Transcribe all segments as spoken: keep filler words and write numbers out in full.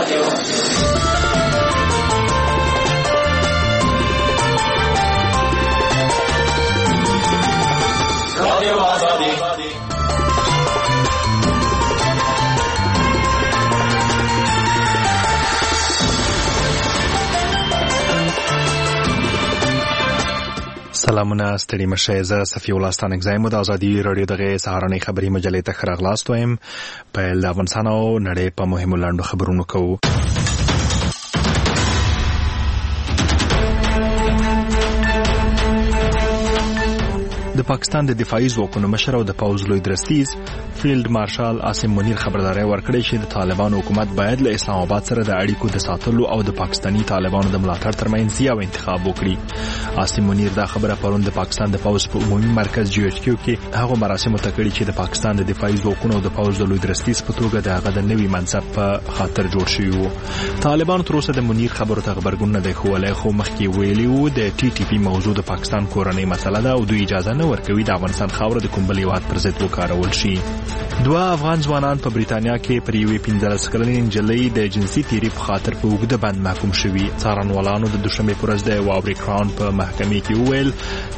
سلامونه ستړي مشه زه صفي الله ستانک زایم د ازادي رادیو دغه سهارنۍ خبري مجلې ته خراغلاست وایم په د افغانستان او نړۍ په مهمو لاندو خبرونو کوو. د پاکستان د دفاعي ځواکونو مشر او د پوځ لوی درستیز فیلډ مارشال عاصم منیر خبرداري ورکړې چې د طالبان حکومت باید له اسلام آباد سره د اړیکو د ساتلو او د پاکستانی طالبانو د ملاتړ ترمنځ یو انتخاب وکړي. عاصم منیر دا خبره پرون د پاکستان د پوځ په عمومي مرکز جی ایچ کیو کې هغه مراسم تکړی چې د پاکستان د دفاعي ځواکونو او د پوځ لوی درستیز په توګه د هغه د نوي منصب په خاطر جوړ شوی وو. طالبان تر اوسه د منیر خبرو ته خبرګون نه دی خولی، خو مخکې ویلي وو د ټي ټي پی موضوع د پاکستان کورنۍ مسله ده او دوی اجازه نه ورکوي د افغانستان خاوره د کوم بل هیواد پر ضد وکارول شي. دوه افغان ځوانان په بریتانیا کې پر یوې پنځلس کلنې نجلۍ د جنسي تیری په خاطر په اوږده بند محکوم شوي. څارنوالانو د دوشنبې په ورځ د واوري کراون په محکمې کې وویل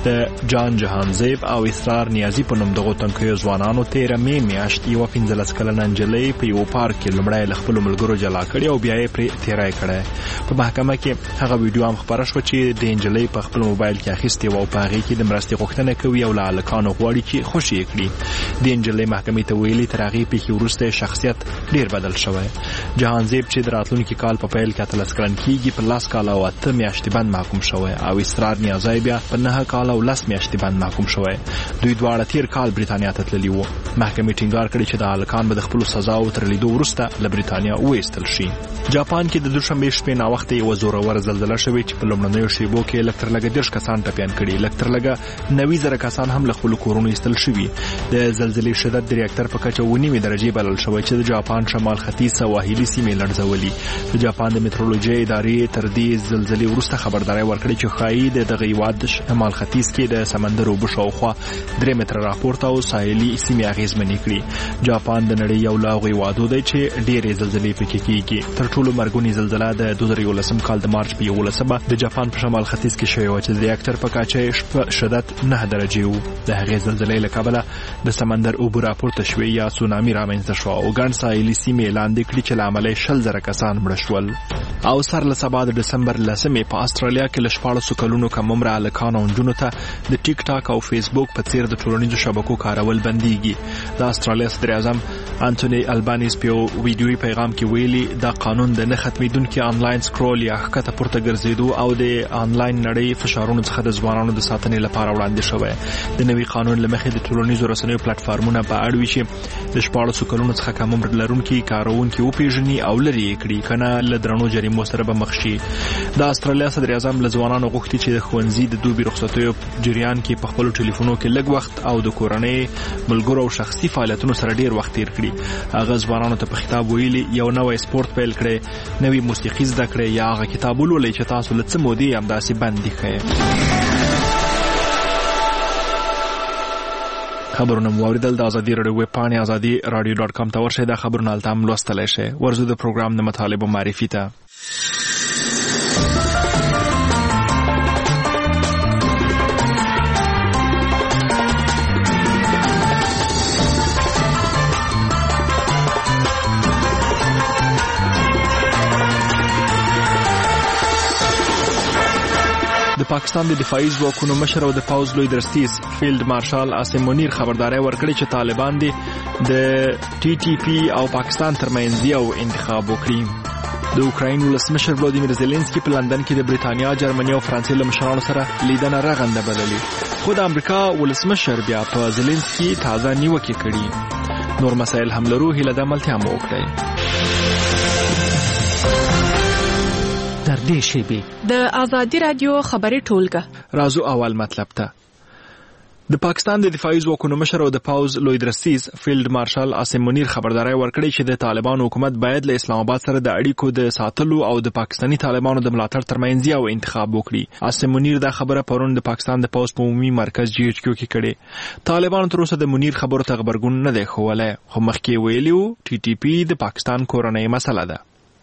د جان جهانزیب او اسرار نیازي په نوم دغو تنکیو ځوانانو تېره مې میاشت یوه پنځلس کلنه نجلۍ په یو پارک کې لومړی له خپلو ملګرو جلا کړې او بیا یې پرې تېری کړی. په محکمه کې هغه ویډیو هم خپره شوه چې د نجلۍ په خپل موبایل کې اخیستې وه او په هغې کې د مرستې غوښتنه کوي او له هلکانو غواړي چې خوشي یې کړي. د نجلۍ محکمې ته ویلي تر هغې پیښې وروسته شخصیت ډېر بدل شوی. جهانزیب چې د راتلونکي کال په پیل کې اتلس کلن کېږي په لس کاله او اته میاشتې بند محکوم شوی او اسرار نیازی بیا په نهه کاله او لس میاشتې بند محکوم شوی. دوی دواړه تیر کال بریتانیا ته تللي وو. محکمې ټینګار کړی چې د هلکان به د خپلو سزاو تر لیدو وروسته له بریتانیا وایستل شي. جاپان کې د دوشنبې شپې ناوخته یوه زوروره زلزله شوې چې په لومړنیو شیبو کې لږ تر لږه دېرش کسان ټپیان کړي، لږ تر لږه نوي زره کسان هم له خپلو کورونو ایستل شوي. د زلزلې شدت د ریاکټر په کچه اوه نیمې درجې بلل شوی چې د جاپان شمال ختیځ سواحلي سیمې لړزولي. د جاپان د میټرولوژي ادارې تر دې زلزلې وروسته خبرداری ورکړې چې ښایي د دغه هېواد شمال ختیځ کې د سمندر اوبه شاوخوا درې متره راپورته او ساحلي سیمې اغېزمنې کړي. جاپان د نړۍ یو له هغو هېوادو دی چې ډېرې زلزلې پکې کېږي. تر ټولو مرګونې زلزله د دوه زره یولسم کال د مارچ په یولسمه د جاپان په شمال ختیځ کې شوې وه چې د ریاکټر په کچه شدت نه درجې وو. د هغې زلزلې له کبله د سمندر اوبه راپورته شوې یا سونامي رامنځته شوه او ګڼ ساحلي سیمې لاندې کړي چې له امله یې شل زره کسان مړه شول. او سر له سبا د ډسمبر لسمې په استرالیا کې له شپاړسو کلونو کم عمره هلکانو او نجونو ته د ټیک ټاک او فیسبوک په څیر د ټولنیزو شبکو کارول بندیږي. د استرالیا صدر اعظم انټوني البانیز په یو ویډیویي پیغام کې ویلي دا قانون د نه ختمېدونکي آنلاین سکرول یا ښکته پورته ګرځېدو او د آنلاین نړۍ فشارونو څخه د ځوانانو د ساتنې لپاره وړاندې شوی. د نوي قانون له مخې د ټولنیزو رسنیو پلیټفارمونه په اړ وي چې د شپاړسو کلونو څخه کم عمر لرونکي کاروونکي وپېژني او لرې یې کړي، که نه له درنو جریمو سره به مخ شي. د استرالیا صدر اعظم له ځوانانو غوښتي چې د ښوونځي د دوبي رخصتیو جریان کې په خپلو ټلیفونو کې لږ وخت او د کورنۍ ملګرو او شخصي فعالیتونو سره ډېر وخت تیر کړي. هغه ځوانانو ته په خطاب ویلي یو نوی سپورت پیل کړئ، نوې موسیقي زده کړئ یا هغه کتاب ولولئ چې تاسو له څه مودې همداسې بند ایښی. خبرونه مو واوریدل. د ازادي راډیو ویب پاڼې ازادي راډیو ډاټ کام ته ورشئ. دا خبرونه هلته هم لوستلی شئ. ورځو د پروګرام د مطالبو معرفي ته. د پاکستان د دفاعي ځواکونو مشر او د پوځ لوی درستیز فیلډ مارشال عاصم منیر خبرداری ورکړی چې طالبان دي د ټي ټي پی او پاکستان ترمنځ یو انتخاب وکړي. د اوکراین ولسمشر ولادیمیر زيلنسکي په لندن کې د بریتانیا، جرمني او فرانسې له مشرانو سره لیدنه رغنده بللې، خو د امریکا ولسمشر بیا په زيلنسکي تازه نیوکې کړي. نور مسایل هم لرو، هیله د ملتیا مو وکړئ. در دې شیبې د ازادي رادیو خبري ټولګه رازو اول مطلب ته. د پاکستان د دفاعي ځواکونو مشر او د پوځ لوی درستیز فیلډ مارشال عاصم منیر خبرداری ورکړی چې د طالبانو حکومت باید له اسلام آباد سره د اړیکو د ساتلو او د پاکستانی طالبانو د ملاتړ ترمنځ یو انتخاب وکړي. عاصم منیر دا خبره پرون د پاکستان د پوځ په عمومي مرکز جی ایچ کیو کې کړې. طالبانو تر اوسه د منیر خبرو ته غبرګون نه دی ښوولی، خو مخکې ویلي وو ټي ټي پی د پاکستان کورنۍ مسله ده.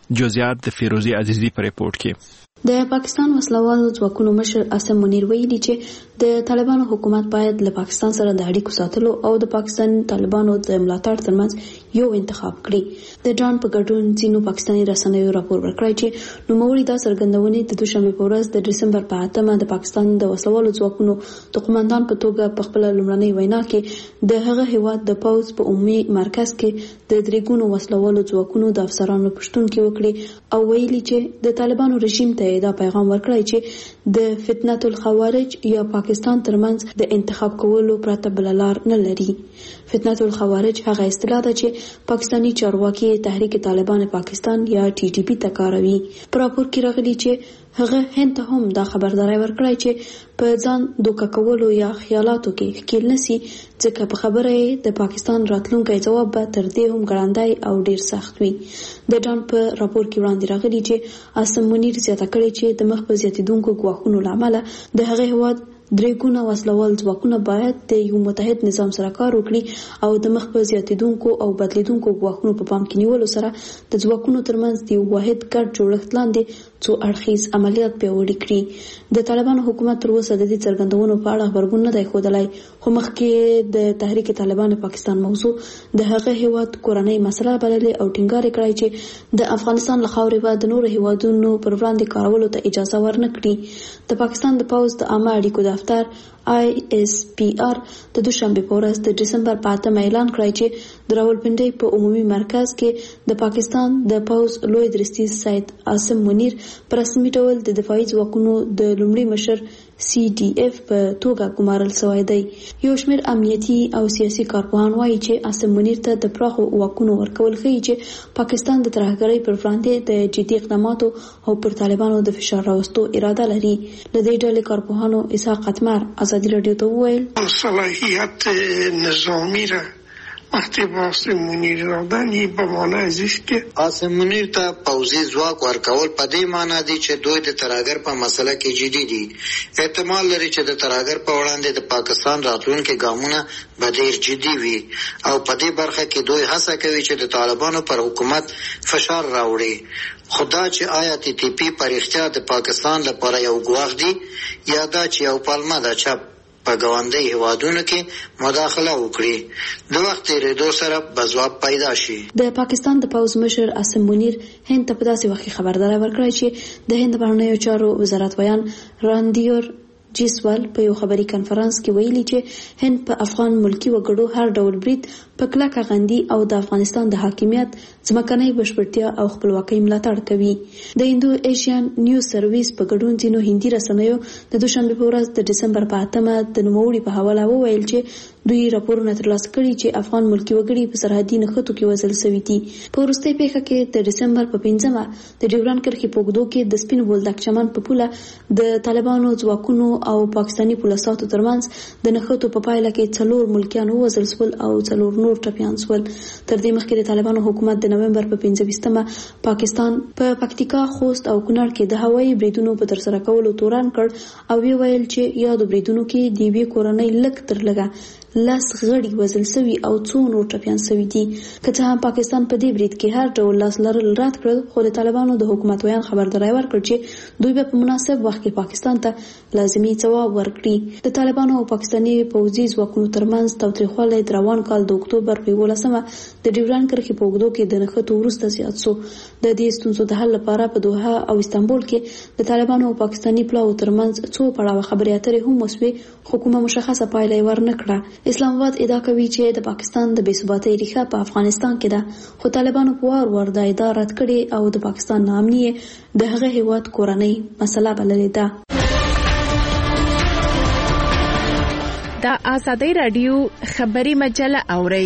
جزئیات د فیروزی عزیزی په ریپورت کې. د پاکستان وسلوالو ځواکونو مشر عاصم منیر ویلي چې د طالبانو حکومت باید له پاکستان سره د اړیکو ساتلو او د پاکستان طالبانو د ملاتړ ترمنځ یو انتخاب کړي. د ډان په ګډون ځینو پاکستاني رسنیو راپور ورکړی چې نوموړي دا څرګندونې د دوشنبه په ورځ د دسمبر په اتمه د پاکستان د وسلوالو ځواکونو د قومندان په توګه په خپل لومړنۍ وینا کې د هغه هیواد د پوز په عمومي مرکز کې د درېګونو وسلوالو ځواکونو د افسرانو پښتون کې وکړي او ویلي چې د طالبانو رژیم ته دا پیغام ورکړی چې د فتنه الخوارج یا پاکستان ترمنځ د انتخاب کولو پرته بل لار نه لري. فتنه الخوارج هغه اصطلاح ده چې پاکستانی چارواکي تحریک طالبان پاکستان یا ټي ټي پی ته کاروي. په راپور کې راغلي چې هغه هند ته هم دا خبرداري ورکړی چې په ځان دوکه کولو یا خیالاتو کې ښکیل نسی ځکه په خبره د پاکستان راتلونکي جواب به تر دې هم ګړندای او ډیر سخت وي. د ډان په راپور کې وړاندې راغلي چې عاصم منیر زیاته کړې چې د مخ په زیاتیدونکو ګواښونو لامل د هغه هیواد درېګونه وسلوال ځواکونه باید د یو متحد نظام سره کار وکړي او د مخ په زیاتیدونکو او بدلیدونکو ګواښونو په پام کې نیولو سره د ځواکونو ترمنځ د یو واحد ګډ جوړښت لاندې څو اړخیز عملیات پیاوړي کړي. د طالبانو حکومت تر اوسه د دې څرګندونو په اړه خبرګون نه دی ښودلی، خو مخکې د تحریک طالبان پاکستان موضوع د هغه هیواد کورنۍ مسله بللې او ټینګار کړی چې د افغانستان له خاورې به د نورو هیوادونو پر وړاندې کارولو ته اجازه ورنه کړي. د پاکستان د پوز د عامه اړیکو دفتر آی اس پی آر د دوشنبه په ورځ د دسمبر په اتمه اعلان کړی چې د راولپنډۍ په عمومي مرکز کې د پاکستان د پوز لوی درستیز سید عاصم منیر پر رسمي ډول د دفاعي ځواکونو د لومړي مشر سی ډي اف په توګه ګمارل شوی دی. یو شمېر امنیتي او سیاسي کارپوهان وایي چې عاصم منیر ته د پراخو واکونو ورکول ښیي چې پاکستان د ترهګرۍ پر وړاندې د جدي اقداماتو او پر طالبانو د فشار راوستو اراده لري. له دې ډلې کارپوهانو اسحاق قطمر ازادي راډیو ته وویل صلاحیت نظامی را مکتب عاصم منیر دادن به معنی ازیش که عاصم منیر ته پوځي ځواک ورکول په دې معنی دی چې دوی د ترهګر په مسله کې جدي دي. احتمال لري چې د ترهګر په وړاندې د پاکستان راتلونکي ګامونه به ډېر جدي وي او په دې برخه کې دوی هڅه کوي چې د طالبانو پر حکومت فشار راوړي. خدا چې آیا ټي ټي پی پر اختیار د پاکستان لپاره یو ګواښ دی یا دا چې یو پالمه ده چې په ګاونډي هیوادونو کې مداخله وکړي، د وخت تېرېدو سره به ځواب پیدا شي. د پاکستان د پوز مشر عاصم منیر هند ته په داسې وخت کې خبرداری ورکړی چې د هند بهرنیو چارو وزارت ویان راندیور جیسوال په یو خبري کنفرانس کې ویلي چې هند په افغان ملکی وګړو هر ډول برید په کلکه غندي او د افغانستان د حاکمیت ځمکنۍ بشپړتیا او خپلواکۍ ملاتړ کوي. د هندو ایشین نیوز سرویس په ګډون ځینو هندي رسنیو د دوشنبه په ورځ د دسمبر په اتمه د نوموړي په حواله وویل چې دوی راپورونه ترلاسه کړي چې افغان ملکی وګړي په سرحدي نښتو کې وژل شوي دي. په وروستۍ پیښه کې د دسمبر په پنځمه د ډیورنډ کرښې په اوږدو کې د سپین بولدک چمن په پوله د طالبانو ځواکونو او پاکستاني پولیسو ترمنځ د نښتو په پایله کې څلور ملکیان وژل شول او څلور نور ټپیان شول. تر دې مخکې د طالبانو حکومت د نومبر په پنځه ویشتمه پاکستان په پکتیکا، خوست او کونړ کې د هوایي بریدونو په ترسره کولو تورن کړ او ویل چې یادو بریدونو کې د یوې کورنۍ لږ تر لږه لاس غړي وژل شوي او څو نور ټپیان شوي دي. که څه هم پاکستان په دې برید کې هر ډول لاس لرل رد کړل، خو د طالبانو د حکومت ویان خبرداری ورکړ چې دوی به په مناسب وخت کې پاکستان ته لازمي ځواب ورکړي. د طالبانو او پاکستاني پوځي ځواکونو ترمنځ تاوتریخوالی د روان کال د اکتوبر په یولسمه د ډیورنډ کرښې په اوږدو کې د نښتو وروسته زیات شو. د دې ستونزو د حل لپاره په دوحه او استانبول کې د طالبانو او پاکستاني پلاوو ترمنځ څو پړاوه خبرې اترې هم وسوې، خو کومه مشخصه پایله یې ورنه کړه. اسلام آباد ادعا کوي چې د پاکستان د بې ثباتۍ ریښه په افغانستان کې ده، خو طالبانو په وار وار دا ادعا رد کړې او د پاکستان ناامني د هغه هیواد کورنۍ مسله بللې ده. د آزادۍ راډیو خبري مجله اورئ.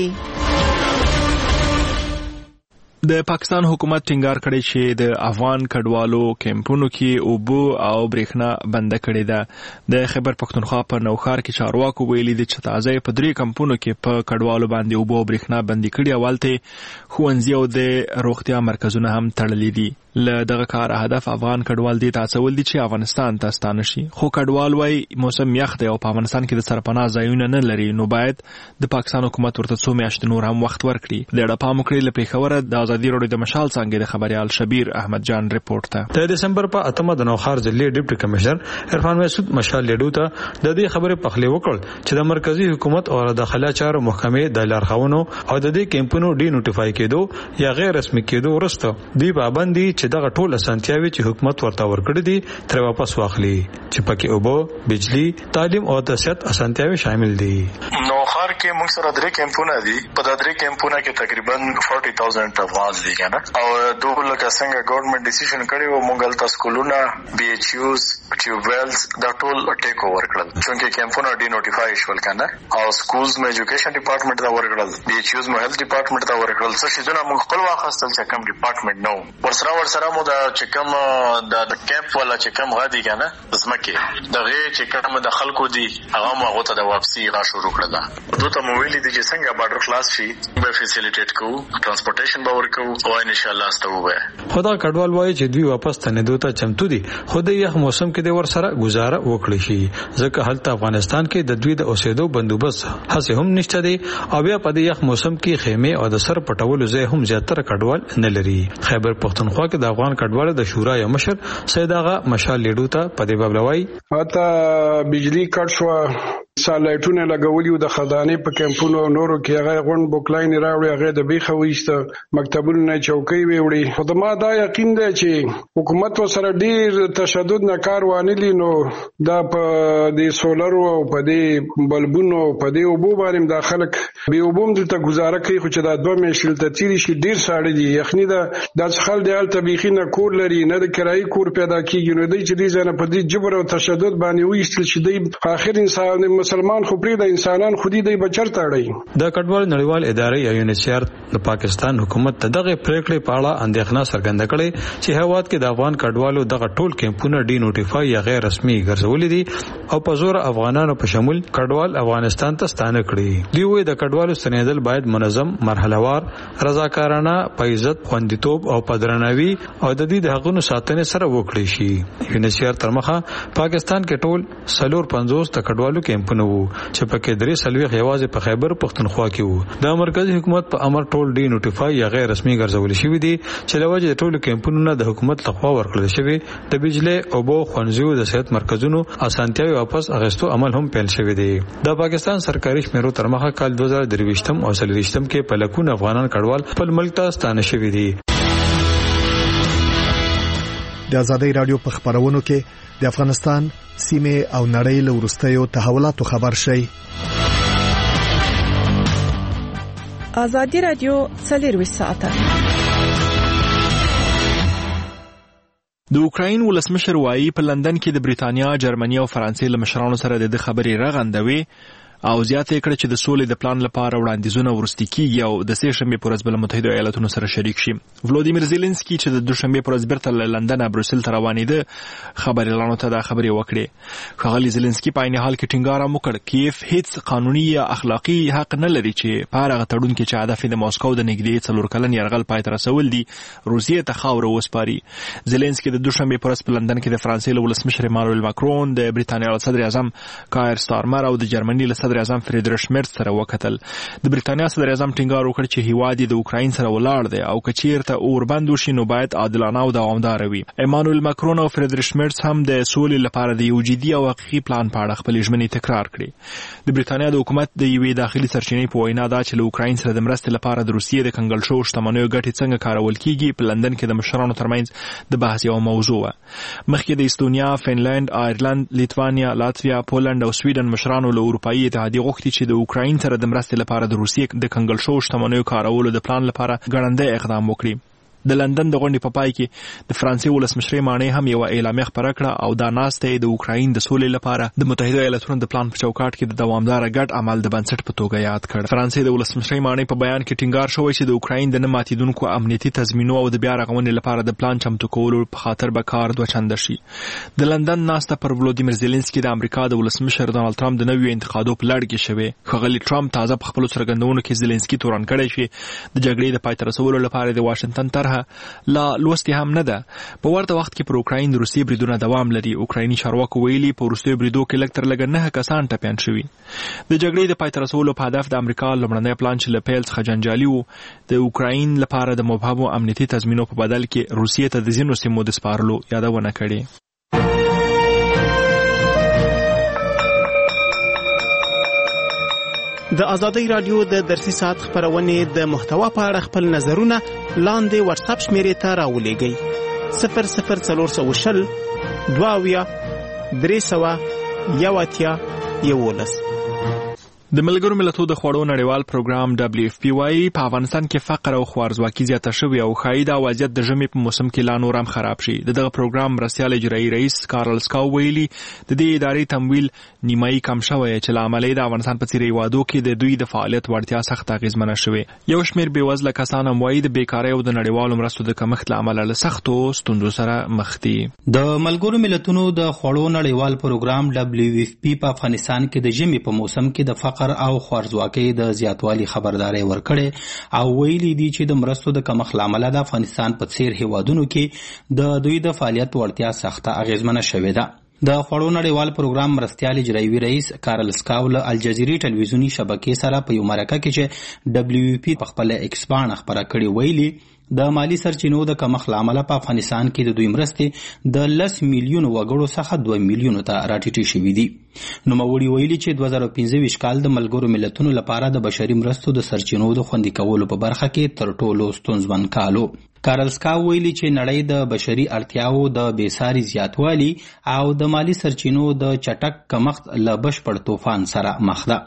د پاکستان حکومت ټینګار کړی چې د افغان کډوالو کیمپونو کې اوبه او برېښنا بنده کړې ده. د خیبر پښتونخوا په نوښار کې چارواکو ویلي دي چې تازه په درې کمپونو کې په کډوالو باندې اوبه او برېښنا بندي کړي او هلته ښوونځي او د روغتیا مرکزونه هم تړلي دي. له دغه کار هدف افغان کډوال دي تاسول دي چې افغانستان ته ستانه شي، خو کډوال وای موسم یخ دی او په افغانستان کې د سرپناه ځایونه نه لري، نو باید د پاکستان حکومت ورته څو میاشتې نور هم وخت ورکړي. د ډپام کړي له پیښوره د ازادي راډیو د مشال څنګه د خبريال شبیر احمد جان ریپورت ته د دسمبر په اتمه د نوخار ضلع ډیپټي کمشنر عرفان مسعود مشال لیډو ته د دې خبرې پخلی وکړ چې د مرکزی حکومت او داخله چارو محکمې د لارښوونو او د دې کیمپونو ډی نوټیفای کېدو یا غیر رسمي کېدو ورسته دوی پابندي چې دغه ټول اسانتیاوي چې حکومت ورته ورکړي دي تر واپس واخلي چې پکې اوبه بجلی تعلیم او د صحت اسانتیاوي شامل دي. نوخار کې موږ سره درې کیمپونه دي په د درې کیمپونه کې تقریبا چالیس هزار افغان دي کنه او دوه لکه څنګه ګورنمنت ډیسیژن کړی و موږ الته سکولونه بي ایچ یوز ټیوب ویلز دا ټول ټیک اوور کړل چې کیمپونه ډی نوټیفای شول کنه او سکولز مې ایجوکیشن ډپارټمنټ دا ورکړل بي ایچ یوز مې هیلث ډپارټمنټ دا ورکړل څه شي دونه موږ خپل واخستل چې کوم ډپارټمنټ نو ورسره ورسره مو دا چې کوم د کیمپ ولا چې کوم غادي کنه زمکه دغه چې کوم د خلکو دي هغه مو غوته د واپسی را شروع کړل دوی ته مو ویلي دي چې څنګه بارډر خلاص شي به فیسیلیټیټ کوو ترانسپورټیشن به ورکوو او ان شاء الله ستوبه خدا کډوال وایي چې دوی واپس ته نه دوته چمتو دي خو د یخ موسم کې د ور سره گزاره وکړي شي ځکه هلته افغانستان کې د دوی د اوسېدو بندوبست هڅه هم نشته دي او بیا په د یخ موسم کې خیمه او د سر پټولو ځای هم زیاتره کډوال نه لري. خیبر پختونخوا کې د افغان کډوالو د شورا یو مشر سید آغا مشال لیډو ته په دې باب لوي اته بجلی کټ شو سالایټونه لګولي د خزانه په کیمپونو نورو کې هغه غون بوکلاین راوړي هغه د بیخه وېسته مکتبونه چوکۍ ویوړي خو ما دا یقین دی چې حکومت سره ډیر تشدد نه کار وانلی نو دا په دې سولر او په دې بلبونو په دې وبو باندې د خلک به وبوم د ته گزاره کوي خو چې دا دوه میشل ته تیری شي ډیر ساړه دي یخنی دا د خل د ال طبيخي نه کور لري نه د کرایي کور پیدا کیږي نو د چې دې ځنه په دې جبر او تشدد باندې وېستل شي د اخر انسان مسلمان خو پرې د انسانان خودي دی بچرته اړي د کډوال نړیوال ادارې یا یونیسیار د پاکستان حکومت ته دغه پریکړې په اړه اندېښنه څرګنده کړې چې هواد کې د افغان کډوالو دغه ټول کیمپونه ډی نوټیفای یا غیر رسمي ګرځولې دي او په زور افغانانو په شمول کډوال افغانستان ته ستانه کړي دی وې د کډوالو ستنېدل باید منظم مرحلهوار رضاکارانه په عزت خوندیتوب او په درناوي او د دې د حقوقو ساتنې سره وکړي شي. یونیسیار تر مخه پاکستان کې ټول سلور پنځوس د کډوالو کیمپونه وو چې پکې درې سلوي غواز په خیبر پختونخوا کې وو د مرکزی حکومت په امر ټول ډی نوټیفای یا غیر رسمي ګرځول شوی دي چې لوجه ټول کیمپونو د حکومت لخوا ورکړل شوی د بجلی او بو خونځو د صحت مرکزونو اسانتیاوي واپس اغستو عمل هم پیل شوی دی. د پاکستان سرکاري شمیرو تر مخه کال دوه زره درویشتم او سلويشتم کې په لکونه افغانان کډوال خپل ملک ته ستانه شوی دي. د ازادي رادیو په خبرونو کې د افغانستان سیمه او نړۍ له ورستیو تحولاتو خبر شي. ازادي رادیو څلور ساعته د اوکراین ولسمشر وايي په لندن کې د بریتانیا، جرمني او فرانسې له مشرانو سره د خبرې رغندوي او زیاته کړه چې د سولې د پلان لپاره وړاندیزونه ورستی کیږي او د سه شنبه پر ورځ بل متحده ایالاتونو سره شریک شي. ولودیمیر زيلنسکي چې د دوشنبه پر ورځ بیرته له لندن بروسل ته روانېده خبري اعلان ته د خبري وکړي. خغلی زيلنسکي په عین حال کې ټینګار وکړ کیف هیڅ قانوني یا اخلاقی حق نه لري چې پاره غټړون کې چې هدف د مسکو د نګدې څلور کلن يرغل پای ته رسول دي روسیې ته خاور وسپاري. زيلنسکي د دوشنبه پر ورځ په لندن کې د فرانسې له ولسمشر ایمانوئل ماکرون، د بریتانیا صدر اعظم کایر سټارمر او د جرمني له صدر اعظم فریدریش مرز سره وکتل. د بریتانیا صدر اعظم ټینګار وکړ چې هیواد د اوکراین سره ولاړ دی او کچیرته اوربند وشي نو باید عادلانه او دوامدار وي. ایمانوئل ماکرون او فریدریش مرز هم د سولې لپاره د یو جدي او حقیقي پلان په اړه خپل ژمنې تکرار کړې. د بریتانیا د حکومت د یوې داخلي سرچینې په وینا دا چې له اوکراین سره د مرستې لپاره د روسیې د کنګل شو شتمنیو ګټې څنګه کارول کیږي په لندن کې د مشرانو ترمنځ د بحث یو موضوع و. مخکې د استونیا، فنلند، آیرلند، لیتوانیا، لاتویا، پولند او سویډن مشرانو له اروپאי اتحادیه غوښتي چې د اوکراین سره د مرستې لپاره د روسیې د کنګل شو شتمنیو کارولو د پلان لپاره ګړندی اقدام وکړي. د لندن د غونډې په پای کې د فرانسې ولسمشر مانې هم یو اعلامیه خبره کړه او دا ناسته د اوکراین د سولې لپاره د متحده ایالاتونو د پلان په چوکاټ کې د دوامدار ګډ عمل د بنسټ په توګه یاد کړ. فرانسې د ولسمشر مانې په بیان کې ټینګار شوی چې د اوکراین د نه ماتیدونکو امنیتي تضمینو او د بیا رغونې لپاره د پلان چمتو کولو په خاطر به کار دوه چنده شي. د لندن ناسته پر ولودیمیر زيلنسکي د امریکا د ولسمشر ډانلډ ټرمپ د نویو انتخاباتو په لړ کې شوی. خغلی ټرمپ تازه په خپل څرګندونو کې زيلنسکي تورن کړی شي د جګړې د پای ته رسولو لپاره د واشنگټن طرح لا لوستي هم نه ده. په ورته وخت کې پر اوکراین د روسي بریدونو دوام لري. اوکرایني چارواکو ویلي په وروستیو بریدو کې لږ تر لږه نه کسان ټپیان شوي. د جګړې د پای ته رسولو په هدف د امریکا لومړنی پلان چې له پیل څخه جنجالي و د اوکراین لپاره د مبهمو امنیتي تضمینو په بدل کې روسیې ته د ځینو سیمو د سپارلو یادونه کړې. د ازادۍ رادیو د درسي ساعت خبرونې د محتوا په اړه خپل نظرونه لاندې واتس اپ شمیرې ته راولېږئ. صفر صفر څلور سوه شل دوه اویا درې سوه یو اتیا یولس. د ملګرو ملتونو د خوړو نړیوال پروګرام دبلیو اف پی وايي په افغانستان کې فقر او خوارزواکي زیاته شوې او ښایي دا وضعیت د ژمي په موسم کې لا نور هم خراب شي. د دغه پروګرام مرستیال اجرایي رئیس کارل سکاو ویلي د دې ادارې تمویل نیمایي کم شوی چې له امله د افغانستان په څېر هیوادو کې د دوی د فعالیت وړتیا سخت اغېزمنه شوې. یو شمېر بېوزله کسان هم وایي د بیکارۍ او د نړیوالو مرستو د کمښت له امله له سختو ستونزو سره مخ دي. د ملګرو ملتونو د خوړو نړیوال پروګرام دبلیو اف پی په افغانستان کې د ژمي په موسم کې د فقر او خوارزواکۍ د زیاتوالي خبرداري ورکړې او ویلي دي چې د مرستو د کمښت له امله د افغانستان په څېر هیوادونو کې د دوی د فعالیت وړتیا سخته اغېزمنه شوې ده. د خوړو نړیوال پروګرام مرستیال اجرایي رئیس کارل سکاو له الجزیرې ټلویزیوني شبکې سره په یو مرکه کې چې دبلیو پی په خپل ایکس باندې خبره کړې ویلي د مالی سرچینو د کمښت له امله په افغانستان کې د دوی مرستې د لس میلیونو وګړو څخه دوه میلیونو ته راټیټې شوې دي. نوموړي ویلي چې دوه زره پنځه ویشت کال د ملګرو ملتونو لپاره د بشري مرستو د سرچینو د خوندي کولو په برخه کې تر ټولو ستونزمن کال و. کارل سکاو ویلي چې نړۍ د بشري اړتیاو د بېساري زیاتوالي او د مالی سرچینو د چټک کمښت له بشپړ طوفان سره مخ ده.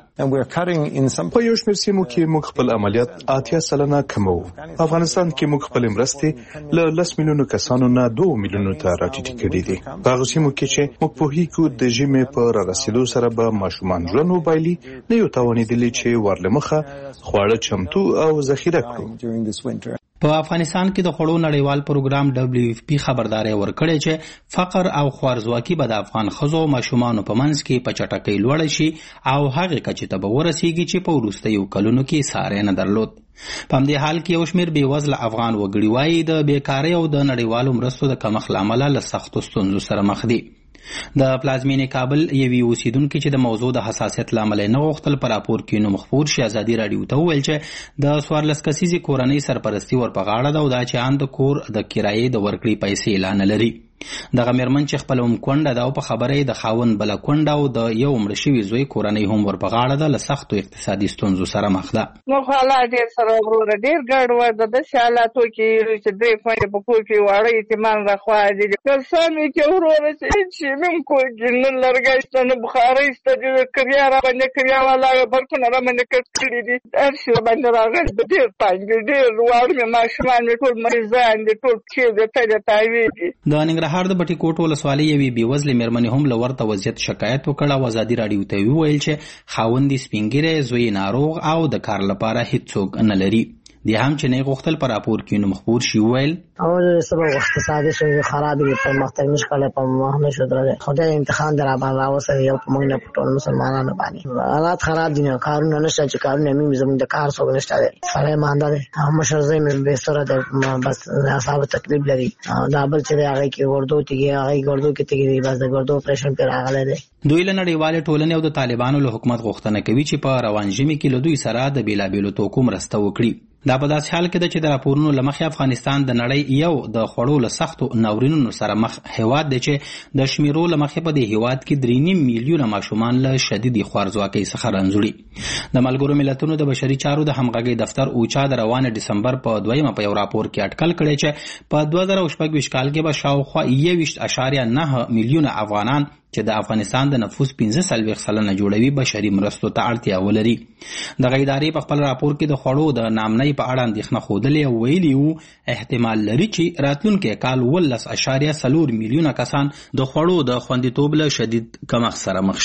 په یو شمېر سیمو کې موږ خپل عملیات اتیا سلنه کموو. افغانستان کې موږ خپل مرستې له لس میلیونو کسانو نه دوه میلیونو ته راټیټې کړې دي. په هغو سیمو کې چې موږ پوهېږو د ژمي په رارسېدو سره به ماشومان ژوند وبایلي نه یو توانېدلي چې ورلمخه خواړه چمتو او ذخیره کړو. په افغانستان کې د خوړو نړیوال پروګرام دبلیو اف پی خبرداري ورکړې چې فقر او خوارزواکي به د افغان ښځو او ماشومانو په منځ کې په چټکۍ لوړه شي او هغې کچې ته به ورسیږي چې په وروستیو کلونو کې ساری نه درلود. په همدې حال کې یو شمېر بېوزله افغان وګړي وایي د بیکارۍ او د نړیوالو مرستو د کمښت له امله له سختو ستونزو سره مخ دي. د پلازمینې کابل یوې اوسیدونکې چې د موضوع د حساسیت له امله نه غوښتل په راپور کې نوم خپور شي ازادي راډیو ته وویل چې د څوارلس کسیزې کورنۍ سرپرستي ور په غاړه ده او دا چې ان د کور د کرایې د ورکړې پیسې اعلان لري. دغه مېرمن چې خپله هم کونډه ده او په خبره یې د خاوند بله کونډه او د یو مړه شوي زوی کورنۍ هم ور په غاړه ده له سختو اقتصادي ستونزو سره مخ ده. نو خو حالات ډېر سره وروره ډېر ګډوډ ده. داسې حالاتو کې چې درې خویندې په کور کې واړه یتیمان راخوا دي. ترڅنګ یې کې وروره چې هېڅ شي هم کور کې نه لرګی شته نه بخارۍ شته. د کریا را باندې کریا والا برقونه را باندې کټ کړي دي. هر شي را باندې راغلی ده. ډېر تنګ دي. ډېر واړه مې ماشومان مې ټول مریضان دي. ټول پښې د تلې تاوې دي. د ننګرهار د بټي کوټ ولسوالۍ یوې بېوزلې مېرمنې هم له ورته وضعیت شکایت وکړ او ازادي راډیو ته وویل چې خاوند یې سپین ږیری، زوی ناروغ او د کار لپاره هیڅوک نه لري. دی هم چې نه غوښتل په راپور کې نوم خپور شي ویل اول سبب اقتصادي شوی خراب دي په مختلف مشکله په مهنه شو درته خدای امتحان در باندې راوسه یو په موږ نه پټول مسلمانانو باندې حالات خراب دي نه کارونه نشته چې کارونه مې زموږ د کار څو نشته دي سره مانده دي هم شرزې مې به سره د بس حساب تکلیف لري دا بل چې هغه کې ورډو تیږي هغه ورډو کې تیږي بس د ورډو اپریشن پر راغله دي. دوی له نړیوال ټولنې او د طالبانو له حکومت غوښتنه کوي چې په روان ژمي کې له دوی سره د بیلابیلو توکو مرسته وکړي. دا په داسې حال کې ده چې د راپورونو له مخې افغانستان د نړۍ یو د خوړو له سختو ناورینونو سره مخ هیواد دی چې د شمیرو له مخې په دې هیواد کې درې نیم میلیونه ماشومان له شدیدي خوارزواکۍ څخه رنځوړي. د ملګرو ملتونو د بشري چارو د همغږۍ دفتر اوچا د روان ډسمبر په دویمه په یو راپور کې اټکل کړی چې په دوه زره شپږ ویشت کال کې به شاوخوا یو ویشت اشاریه نه میلیونه افغانان چې د افغانستان د نفوس پنځه څلوېښت سلنه جوړوي بشري مرستو ته اړتیا ولري. دغه ادارې په خپل راپور کې د خوړو د نامنۍ په اړه اندېښنه ښودلې او ویلي وو احتمال لري چې راتلونکی کال اوولس اشاریه څلور میلیونه کسان د خوړو د خوندیتوب له شدید کمښت سره مخ شي.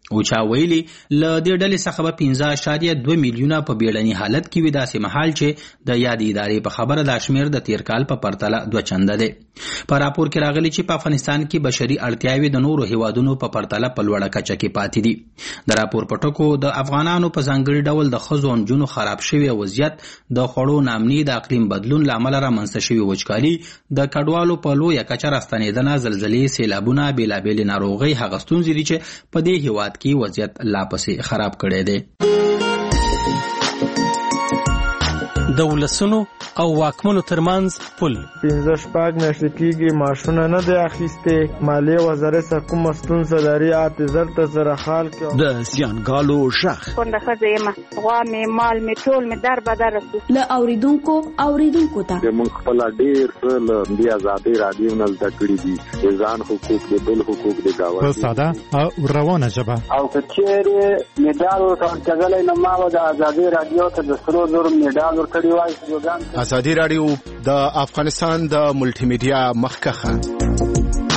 اوچا ویلي له دې ډلې څخه به پنځه اعشاریه دوه میلیونه په بیړني حالت کې وي، داسې مهال چې د یادې ادارې په خبره دا شمېر د تیر کال په پرتله دوه چنده دی. په راپور کې راغلي چې په افغانستان کې بشري اړتیاوې د نورو هیوادونو په پرتله په لوړه کچه کې پاتې دي. د راپور په ټکو د افغانانو په ځانګړي ډول د ښځو او نجونو خراب شوی وضعیت، د خوړو ناامني، د اقلیم بدلون له امله رامنځته شوي وچکالي، د کډوالو په لویه کچه راستنېدنه، زلزلې، سیلابونه، بېلابېلې ناروغۍ هغه ستونزې دي چې په دې هیواد کې وضعیت لا پسې خراب کړی دی. د ولسونو او واکمنو ترمنځ پل پنځه شپږ میاشتې کېږي معاشونه نه دی اخیستې، مالیې وزارت څخه کومه ستونزه لري اته زر ته سره حال کې د زیانګالو شخ کونډه ښځه یم، غوا مې مال مې ټول مې در بدر رسو له اوریدونکو اوریدونکو ته موږ خپل ډېر څه له دې ازادۍ راډیو نه زده کړي دي، د ځان حقوق د بل حقوق د گاونډي په ساده او روانه ژبه. او که چېرې مډال ورته ورکړلی نو ما به د ازادۍ راډیو ته د سرو زرو مډال ورکړی وای. ازادي راډیو د افغانستان د ملټي میډیا مخکخه.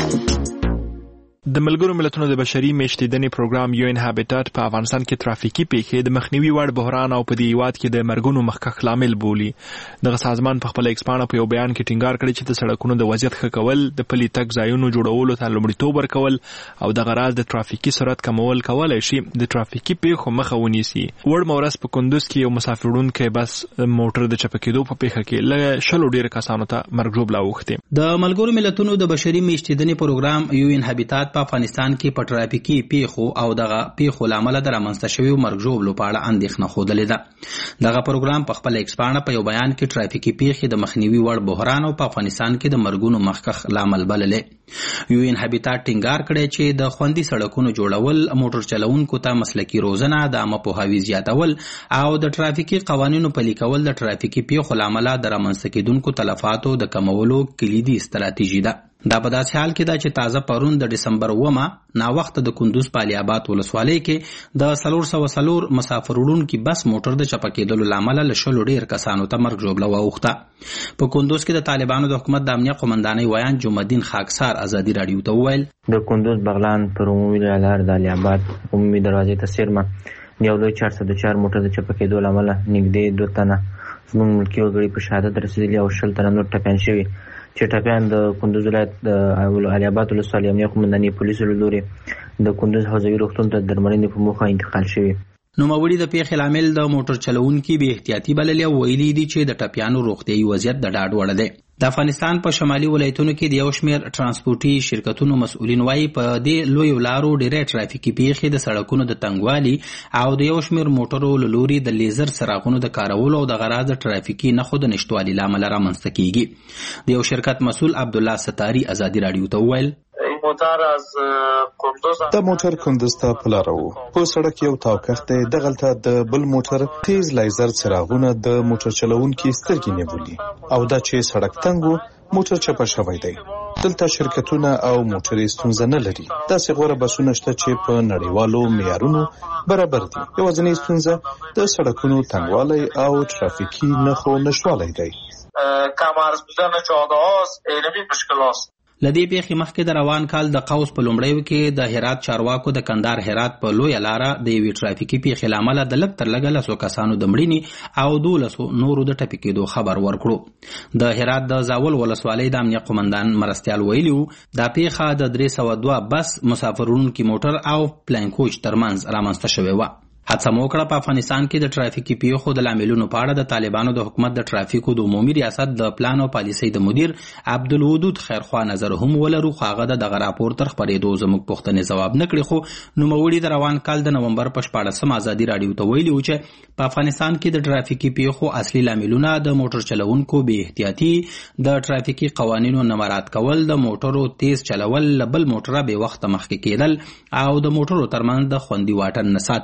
د ملګرو ملتونو د بشري میشتېدنې پروګرام یو ان هابیټاټ په افغانستان کې ترافیکي پیښې د مخنیوي وړ بحران او په دې هیواد کې د مرګونو مخکخ لامل بولي. دغه سازمان په خپل ایکسپانه په یو بیان کې ټینګار کړی چې د سړکونو د وضعیت ښه کول، د پلي تګ ځایونو جوړولو ته لومړیتوب ورکول او دغه راز د ترافیکي سرعت کمول کولی شي د ترافیکي پیښو مخه ونیسي. وړ مورس په کندوز کې یو مسافروړونکی بس موټر د چپه کېدو په پیښه کې له شلو ډېر کسانو ته مرګ ژوبله اوښتې. د ملګرو ملتونو د بشري میشتېدنې پروګرام یو ان هابیټاټ په افغانستان کې په ترافیکي پیښو او دغه پیښو له امله د رامنځته شویو مرګ ژوبلو په اړه اندېښنه ښودلې ده. دغه پروګرام په خپل ایکسپانه په یو بیان کې ترافیکي پیښې د مخنیوي وړ بحران او په افغانستان کې د مرګونو مخکخ لامل بللې. یو ان هابیټاټ ټینګار کړی چې د خوندي سړکونو جوړول، موټر چلوونکو ته مسلکي روزنه، د عامه پوهاوي زیاتول او د ترافیکي قوانینو پلي کول د ترافیکي پیښو له امله د رامنځته کېدونکو تلفاتو د کمولو کلیدي ستراتیژي ده. دا په داسې حال کې ده چې تازه پرون د ډسمبر اوومه ناوخته د کندوز په علي اباد ولسوالۍ کې د څلور سوه څلور مسافر وړونکي بس موټر د چپه کېدلو له امله له شلو ډېر کسانو ته مرګ ژوبله واوښته. په کندوز کې د طالبانو د حکومت د امنیه قومندانۍ ویان جمعالدین خاکسار ازادي راډیو ته وویل د کندوز بغلان پر عمومي لار د علي اباد عمومي دروازې ته څیرمه یو لوی چار سوه چار موټر د چپه کېدو له امله نږدې دوه تنه زموږ ملکي وګړي په شهادت رسېدلي او شل تنه نور ټپیان شوي، چې ټپیان د کندوز ولایت د علي اباد ولسوالۍ امنیه قومندانۍ پولیسو له لورې د کندوز حوزوي روغتون ته د درملنې په موخه انتقال شوي. نوموړي د پیښې لامل د موټر چلوونکي بې احتیاطي بللې او ویلي دي چې د ټپیانو روغتیایي وضعیت د ډاډ وړ دی. د افغانستان په شمالي ولایتونو کې د یو شمېر ترانسپورټي شرکتونو مسؤلین وایي په دې لویو لارو ډېرې ترافیکي پیښې د سړکونو د تنګوالي او د یو شمېر موټرو له لوري د لیزر څراغونو د کارولو او د غراض ترافیکي نښو د نشتوالي له امله رامنځته کېږي. د یو شرکت مسؤل عبدالله ستاري ازادي راډیو ته وویل د موټر کندوز ته په لاره وو، په سړک یو تاوکښت دی، دغلته د بل موټر تیز لیزر څراغونه د موټر چلوونکي سترګې نیولي او دا چې سړک تنګ وو موټر چپه شوی دی. دلته شرکتونه او موټرې ستونزه نه لري، داسې غوره بسونه شته چې په نړیوالو معیارونو برابر دي. یوازینۍ ستونزه د سړکونو تنګوالی او ترافیکي نښو نشتوالی دی. کمارز بودن جاده‌هاست، علمی مشکلات. لدې پیښې مخکې د روان کال د قوس په لومړیو کې د هرات چارواکو د کندهار هرات په لویه لاره د یوې ترافیکي پیښې له امله د لږ تر لږه لسو کسانو د مړینې او دولسو نورو د ټپي کېدو خبر ورکړو. د هرات د زاول ولسوالۍ د امنیه قومندان مرستیال ویلي وو دا پیښه د درې سوه دوه بس مسافر وړونکي موټر او پلین کوچ ترمنځ رامنځته شوې وه. هڅه مو وکړه په افغانستان کې د ترافیکي پیښو د لاملونو په اړه د طالبانو د حکومت د ترافیکو د عمومي ریاست د پلان او پالیسۍ د مدیر عبدالودود خیرخوا نظر هم ولرو، خو هغه د دغه راپور تر خپرېدو زموږ پوښتنې ځواب نه کړي. خو نوموړي د روان کال د نومبر په شپاړسمه ازادي راډیو ته ویلي وو چې په افغانستان کې د ترافیکي پیښو اصلي لاملونه د موټر چلوونکو بې احتیاطي، د ترافیکي قوانینو نه مراعات کول، د موټرو تیز چلول، له بل موټره بې وخته مخکې کېدل او د موټرو ترمنځ د خوندي واټن نه ساتل بللي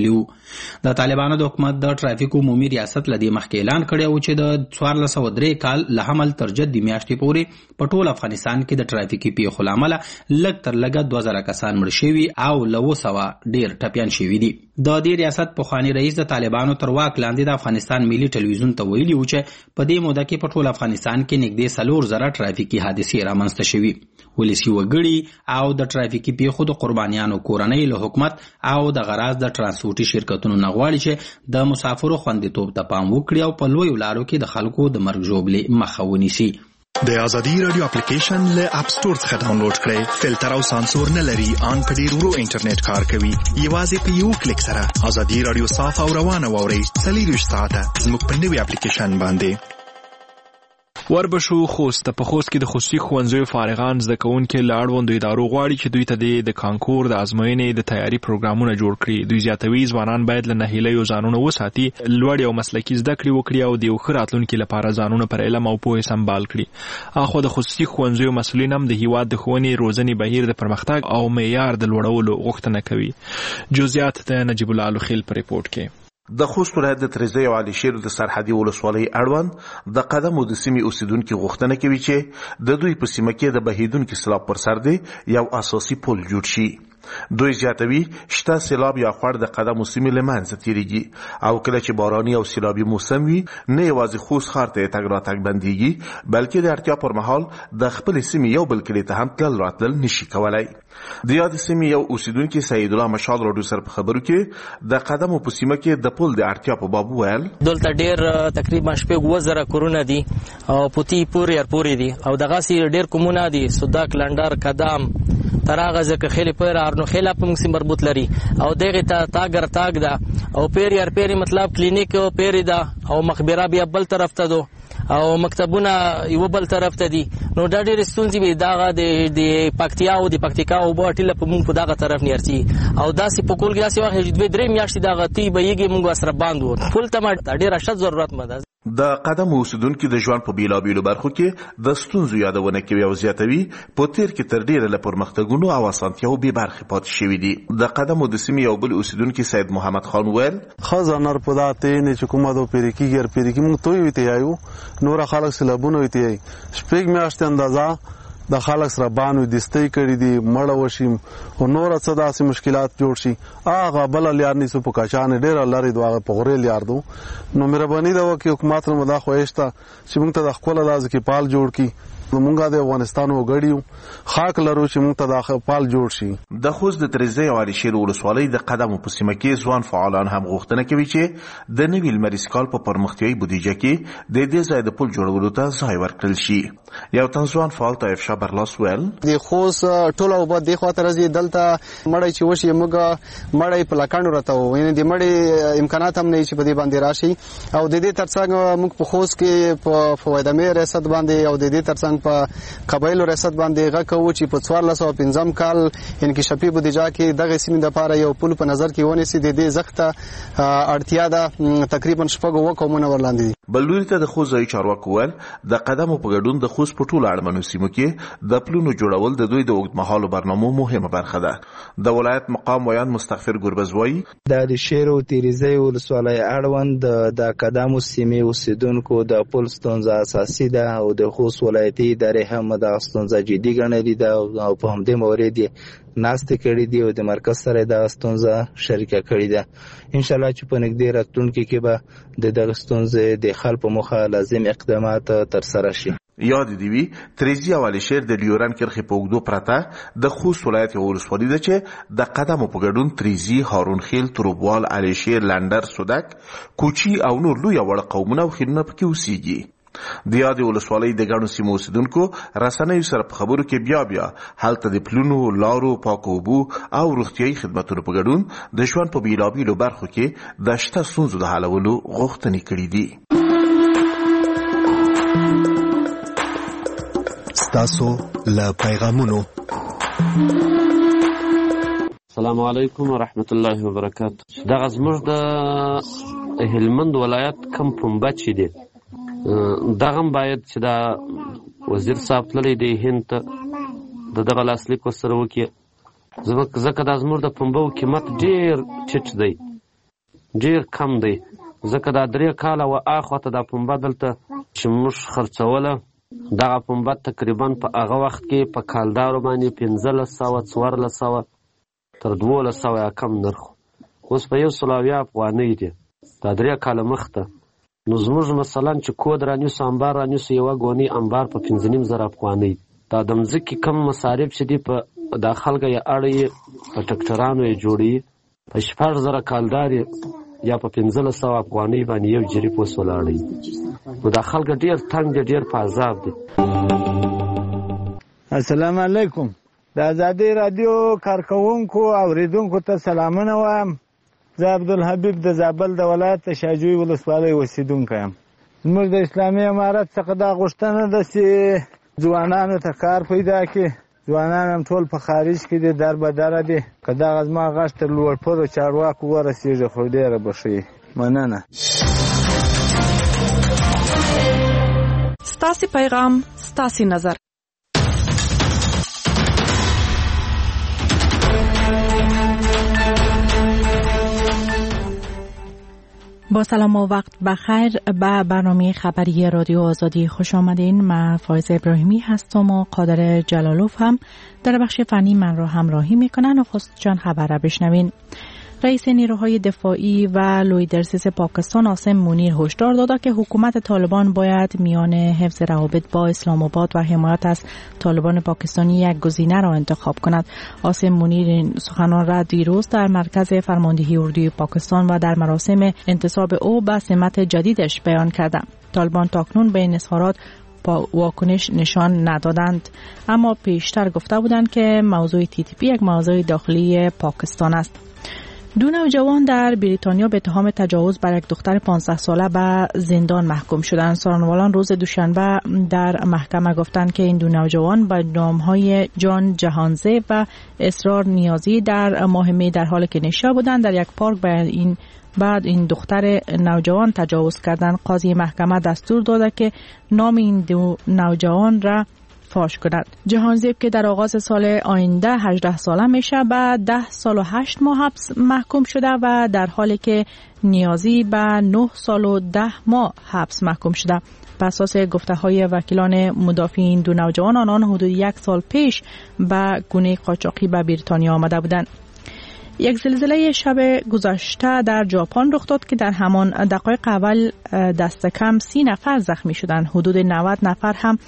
کړي وو. د طالبانو د حکومت د ټرافیک عمومي ریاست لدی مخکې اعلان کړی و چې د څوارلس سوه درې کال له حمل تر جد میاشتې پورې په ټول افغانستان کې د ټرافیکي پیښو له امله لږ تر لږه دوه زره کسان مړه شوي او له اوه سوه ډېر ټپیان شوي دي. د دې ریاست پخوانی رئیس د طالبانو تر واک لاندې د افغانستان ملي ټلویزیون ته ویلي و چې په دې موده کې په ټول افغانستان کې نږدې څلور زره ټرافیکي حادثې رامنځته شوي. ولسي وګړي او د ټرافیکي پیښو د قربانیانو کورنۍ له حکومت او د غراض د ترانسپورتي شرکتونو نه غواړي چې د مسافرو خوندیتوب ته پام وکړي او په لویو لارو کې د خلکو د مرګ ژوبلې مخه ونیسي. د ازادي رادیو اپلیکیشن له اپ سټور څخه ډاونلوډ کړئ. فلټر او سانسور نه لري، ان په ډیر ورو انټرنیټ کار کوي. یوازې په یو کلیک سره ازادي رادیو صاف او روانه واورئ. څلورویشت ساعته زموږ په نوي اپلیکیشن باندې. وربشو خوست په خوست کې د خصوصي ښوونځیو فارغان زده کوونکي له اړوندو ادارو غواړي چې دوی ته د کانکور د ازموینې د تیاری پروګرامونه جوړ کړي. دوی زیاتوي ځوانان باید له ناهیلیو ځانونه وساتي، لوړې او مسلکي زده کړې وکړي او د یو ښه راتلونکي لپاره ځانونه پر علم او پوهې سمبال کړي. اخو د خصوصي ښوونځیو مسؤلین هم د هیواد د ښوونې روزنې بهیر د پرمختګ او معیار د لوړولو غوښتنه کوي. جزئیات د نجیب الله الخیل په ریپورت کې. د خوست ولایت د تریزی او علي شیر د سرحدي ولسوالۍ اړوند د قدم او د سیمې اوسیدونکو غوښتنه کوي چې د دوی په سیمه کې د بهیدونکو سیلاب پر سر دی یو اساسي پل جوړ شي. دوی زیاتوي شته سیلاب یا خوړ د قدم او سیمې له منځه تیریږي او کله چې باراني او سیلابي موسم وي نه یوازې خوست ښار ته تګ راتګ بندیږي بلکې د اړتیا پر مهال د خپل سیمې یو بل کلي ته هم تلل راتلل نشي کولای. د یاد سیمې یو اوسیدونکو سید الله مشال راډیو سره په خبرو کې د قدم او په سیمه کې د پل د اړتیا په باب ویل. دلته ډېر تقریبا شپږ اووه زره کورونه دي او پوتي پورې ارپورې دي او دغه سي ډېر کومونه دي سوداک لنډر قدم تراغه ځکه خېلې پر ارنو خېلا په موږ سیم مربوط لري او دغه ته تاګر تاګ ده او پیری ار پیری مطلب کلینیک پیری ده او مخبره بیا بل طرف ته دو او مکتبونه یو بل طرف ته دي. نو دا ډېر ستونزې به دغه د د پکتیا او د پکتیکا او باټیله په موږ په دغه طرف نیرسي او داسې په کول کې داسې وخت چې دوی درې میاشتې دغه تی به یګي موږ سره باندې وو فل ته ډېر اشد ضرورت مده. د قدم اوسیدونکو د ژوند په بیلابیلو برخو کې د ستونزو یادونه کوي او زیاتوي په تیر کې تر ډیره له پرمختګونو او اسانتیاو به برخې پاتې شوي دي. د قدم او د سیمې یو بل اوسیدونکو سید محمد خان ویل خزانر پداته نه چې کومه د پیریکی ګر پیریکی موږ توي ویته یو نور خلک سلابونه ویته شپږ میاشتې اندازه د خلک سره بانو دستی کړی دي مړه وشیم او نور څه داسې مشکلات جوړ شي هغه بل لیار نیسو په کاچانه ډیر لاري دغه په غوړې لیار دو. نو مهرباني دا وکي حکومت نو مدا خوښتا چې موږ ته د خپل لاز کې پال جوړ کی موږ د افغانستان وګړیو خاک لرو چې موږ ته د پال جوړ شي. د خوست د تریزی او علي شیر ولسوالۍ د قدم په سیمه کې ځوان فعالان هم غوښتنه کوي چې د نوي لمریز کال په پرمختیايي بودیجه کې د دې ځای د پل جوړولو ته ځای ورکړل شي. یو تنځوان فعال طیف شاه برلاس ویل د خوست ټول او بد د خاطر راځي دلته مړی چې وشي موږ مړی په لکانو راته و یعنی د مړی امکانات هم نه چې په دې باندې راشي او د دې ترڅنګ موږ په خوست کې په فوایده مې ریاست باندې او د دې ترڅنګ په قبایلو ریاست باندې غوښو چې په څوارلس سوه پنځم کال انکشافي بودیجه کې دغه سیمې لپاره یو پل په نظر کې ونیسي. د دې زخته اړتیا ده تقریبا شپږ اووه قومونه ورلاندې دي. بلوري ته د خوست ځای چارواکو ویل د قدم په ګډون د خوست په ټولو اړمنو سیمو کې د پلونو جوړول د دوی د اوږدمهالو برنامو مهمه برخه ده. د ولایت مقام ویان مستغفر ګربز وایي د علي شیر او تیریزی ولسوالۍ اړوند د قدم سیمې اوسیدونکو د پل ستونزه اساسي ده او د خوست ولایتي ادارې هم د ستونزه جدي ګڼلې ده او په همدې مورد یې ناستې کړې دي او د مرکز سره د ستونزه شریکه کړې ده. انشاءالله چې په نږدې راتلونکي کې به د دغه ستونزې د حل په موخه لازم اقدامات ترسره شي. یاد دی وی تریزی او علي شیر د لیوران کرخې په اوږدو پرته د خوست ولایت یو ولسوالي ده چې د قدم په ګډون تریزی، هارون خیل، تروبوال، علي شیر، لنډر، سودک، کوچي او نور لوی وړ قومونه او خیلونه پکې اوسېږي. د یادې ولسوالۍ د ګڼو سیمو اوسیدونکو رسنیو سره په خبرو کې بیا بیا هلته د پلونو، لارو، پاکو اوبو او روغتیایي خدمتونو په ګډون د ژوند په بیلابیلو برخو کې د شته ستونزو د حلولو غوښتنې کړې دي. ستاسو له پیغامونو. السلام علیکم ورحمت الله وبرکاته. دغه زموږ د هلمند ولایت کم پنبه چې دی دغه باید چې دا وزیر صاحب تللی دی هند ته د دغه لاسلیک ورسره وکړي ځکه دا زموږ د پنبو قیمت ډېر ټیټ دی ډیر کم دی، ځکه دا درې کاله و اخواته دا پنبه دلته چې موږ خرڅوله، دغه پنبه تقریبا په هغه وخت کې په کالدارو باندې پنځلس سوه څوارلس سوه تر دولس سوه یا کم نرخ، اوس په یو سل اویا افغانۍ دی دا درې کاله مخته. نو زموږ مثلا چې کود رانیسو امبار رانیسو یوه ګونۍ امبار په پنځه نیم زره افغانۍ. دا د مځکې کم مصارف چې دي په دا خلکه یې اړوي په ټکټرانو یې جوړوي، په شپږ زره کالدار یا په پنځلس سوه افغانۍ باندې یو جریب اوس ولاړوي. نو دا خلک ډېر تنګ دي، ډېر په عذاب دي. السلام علیکم. د ازادۍ راډیو کارکوونکو اوریدونکو ته سلامونه وایم. زه عبدالحبیب د زابل د ولایت د شاجوی ولسوالۍ اوسېدونکی یم. زموږ د اسلامي امارت څخه دا غوښتنه ده چې ځوانانو ته کار پیدا کړي. ځوانان هم ټول په خارج کې دي، در به دره دي. که دغه زما غږ تر لوړپوړو چارواکو ورسېږي خو ډېره به ښه وي. مننه. ستاسې پیغام ستاسې نظر. با سلام و وقت بخیر به برنامه خبری رادیو آزادی خوش آمدین. من فایزه ابراهیمی هستم و قادر جلالوف هم در بخش فنی من را همراهی میکنن و خواست چند خبر را بشنوین. رئیس نیروهای دفاعی و لویدرسیس پاکستان عاصم منیر هشدار داده که حکومت طالبان باید میان حفظ روابط با اسلام آباد و حمایت از طالبان پاکستانی یک گزینه را انتخاب کند. عاصم منیر این سخنان را دیروز در مرکز فرماندهی اردوی پاکستان و در مراسم انتصاب او به سمت جدیدش بیان کرده. طالبان تاکنون به این اظهارات واکنش نشان ندادند، اما پیشتر گفته بودند که موضوع تی تی پی یک موضوع داخلی پاکستان است. دو نوجوان در بریتانیا به اتهام تجاوز بر یک دختر پانزده ساله به زندان محکوم شدند. سخنرانان روز دوشنبه در محکمه گفتند که این دو نوجوان به نامهای جان جهانزه و اسرار نیازی در ماه می در حال که نشا بودند در یک پارک به این بعد این دختر نوجوان تجاوز کردند. قاضی محکمه دستور داده که نام این دو نوجوان را فاش کند. جهانزیب که در آغاز سال آینده هجده ساله میشه به ده سال و هشت ماه حبس محکوم شده و در حالی که نیازی به نه سال و ده ماه حبس محکوم شده. بر اساس گفته های وکیلان مدافع این دو نوجوان، آنان حدود یک سال پیش به گونه قاچاقی به بریتانیا آمده بودند. یک زلزله شب گذشته در ژاپن رخ داد که در همان دقایق اول دست کم سی نفر زخمی شدند. حدود نود نفر هم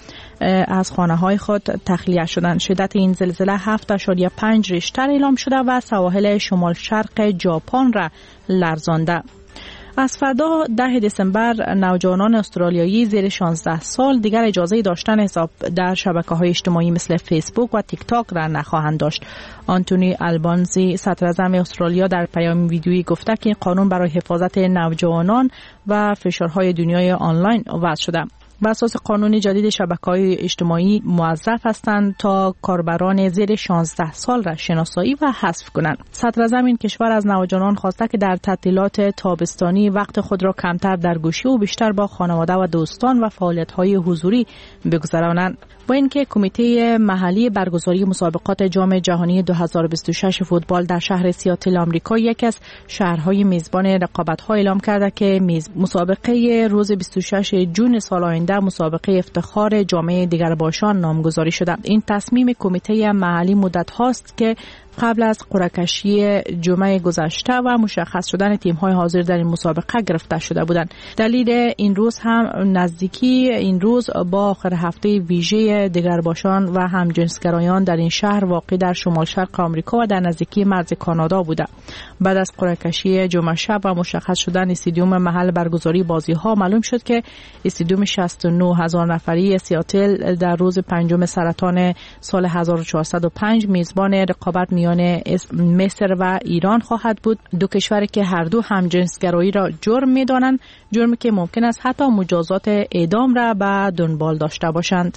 از خانه های خود تخلیه شدند. شدت این زلزله هفت اشاریه پنج ریشتر اعلام شده و سواحل شمال شرق ژاپن را لرزانده. از فردا ده دسامبر نوجوانان استرالیایی زیر شانزده سال دیگر اجازه داشتن حساب در شبکه‌های اجتماعی مثل فیسبوک و تیک تاک را نخواهند داشت. آنتونی آلبانزی صدر اعظم استرالیا در پیام ویدیویی گفته که این قانون برای حفاظت نوجوانان و فشارهای دنیای آنلاین وضع شده. بر اساس قانون جدید شبکه‌های اجتماعی موظف هستند تا کاربران زیر شانزده سال را شناسایی و حذف کنند. صدر اعظم این کشور از نوجوانان خواسته که در تعطیلات تابستانی وقت خود را کمتر در گوشی و بیشتر با خانواده و دوستان و فعالیت‌های حضوری بگذرانند. با اینکه کمیته محلی برگزاری مسابقات جام جهانی دو هزار و بیست و شش فوتبال در شهر سیاتل آمریکا یکی از شهرهای میزبان رقابت‌ها اعلام کرده که مسابقه روز بیست و شش ژوئن سال آینده مسابقه افتخار جامعه دیگرباشان نامگذاری شده. این تصمیم کمیته محلی مدت هاست که قبل از قرعه‌کشی جمعه گذشته و مشخص شدن تیم‌های حاضر در این مسابقه گرفته شده بودند. دلیل این روز هم نزدیکی این روز با آخر هفته ویژه دیگرباشان و همجنسگرایان در این شهر واقع در شمال شرق آمریکا و در نزدیکی مرز کانادا بوده. بعد از قرعه‌کشی جمعه شب و مشخص شدن استادیوم محل برگزاری بازی‌ها معلوم شد که استادیوم شصت و نه هزار نفری سیاتل در روز پنجم سرطان سال هزار و چهارصد و پنج میزبان رقابت میان مصر و ایران خواهد بود. دو کشوری که هر دو همجنسگرایی را جرم می‌دانند، جرمی که ممکن است حتی مجازات اعدام را به دنبال داشته باشند.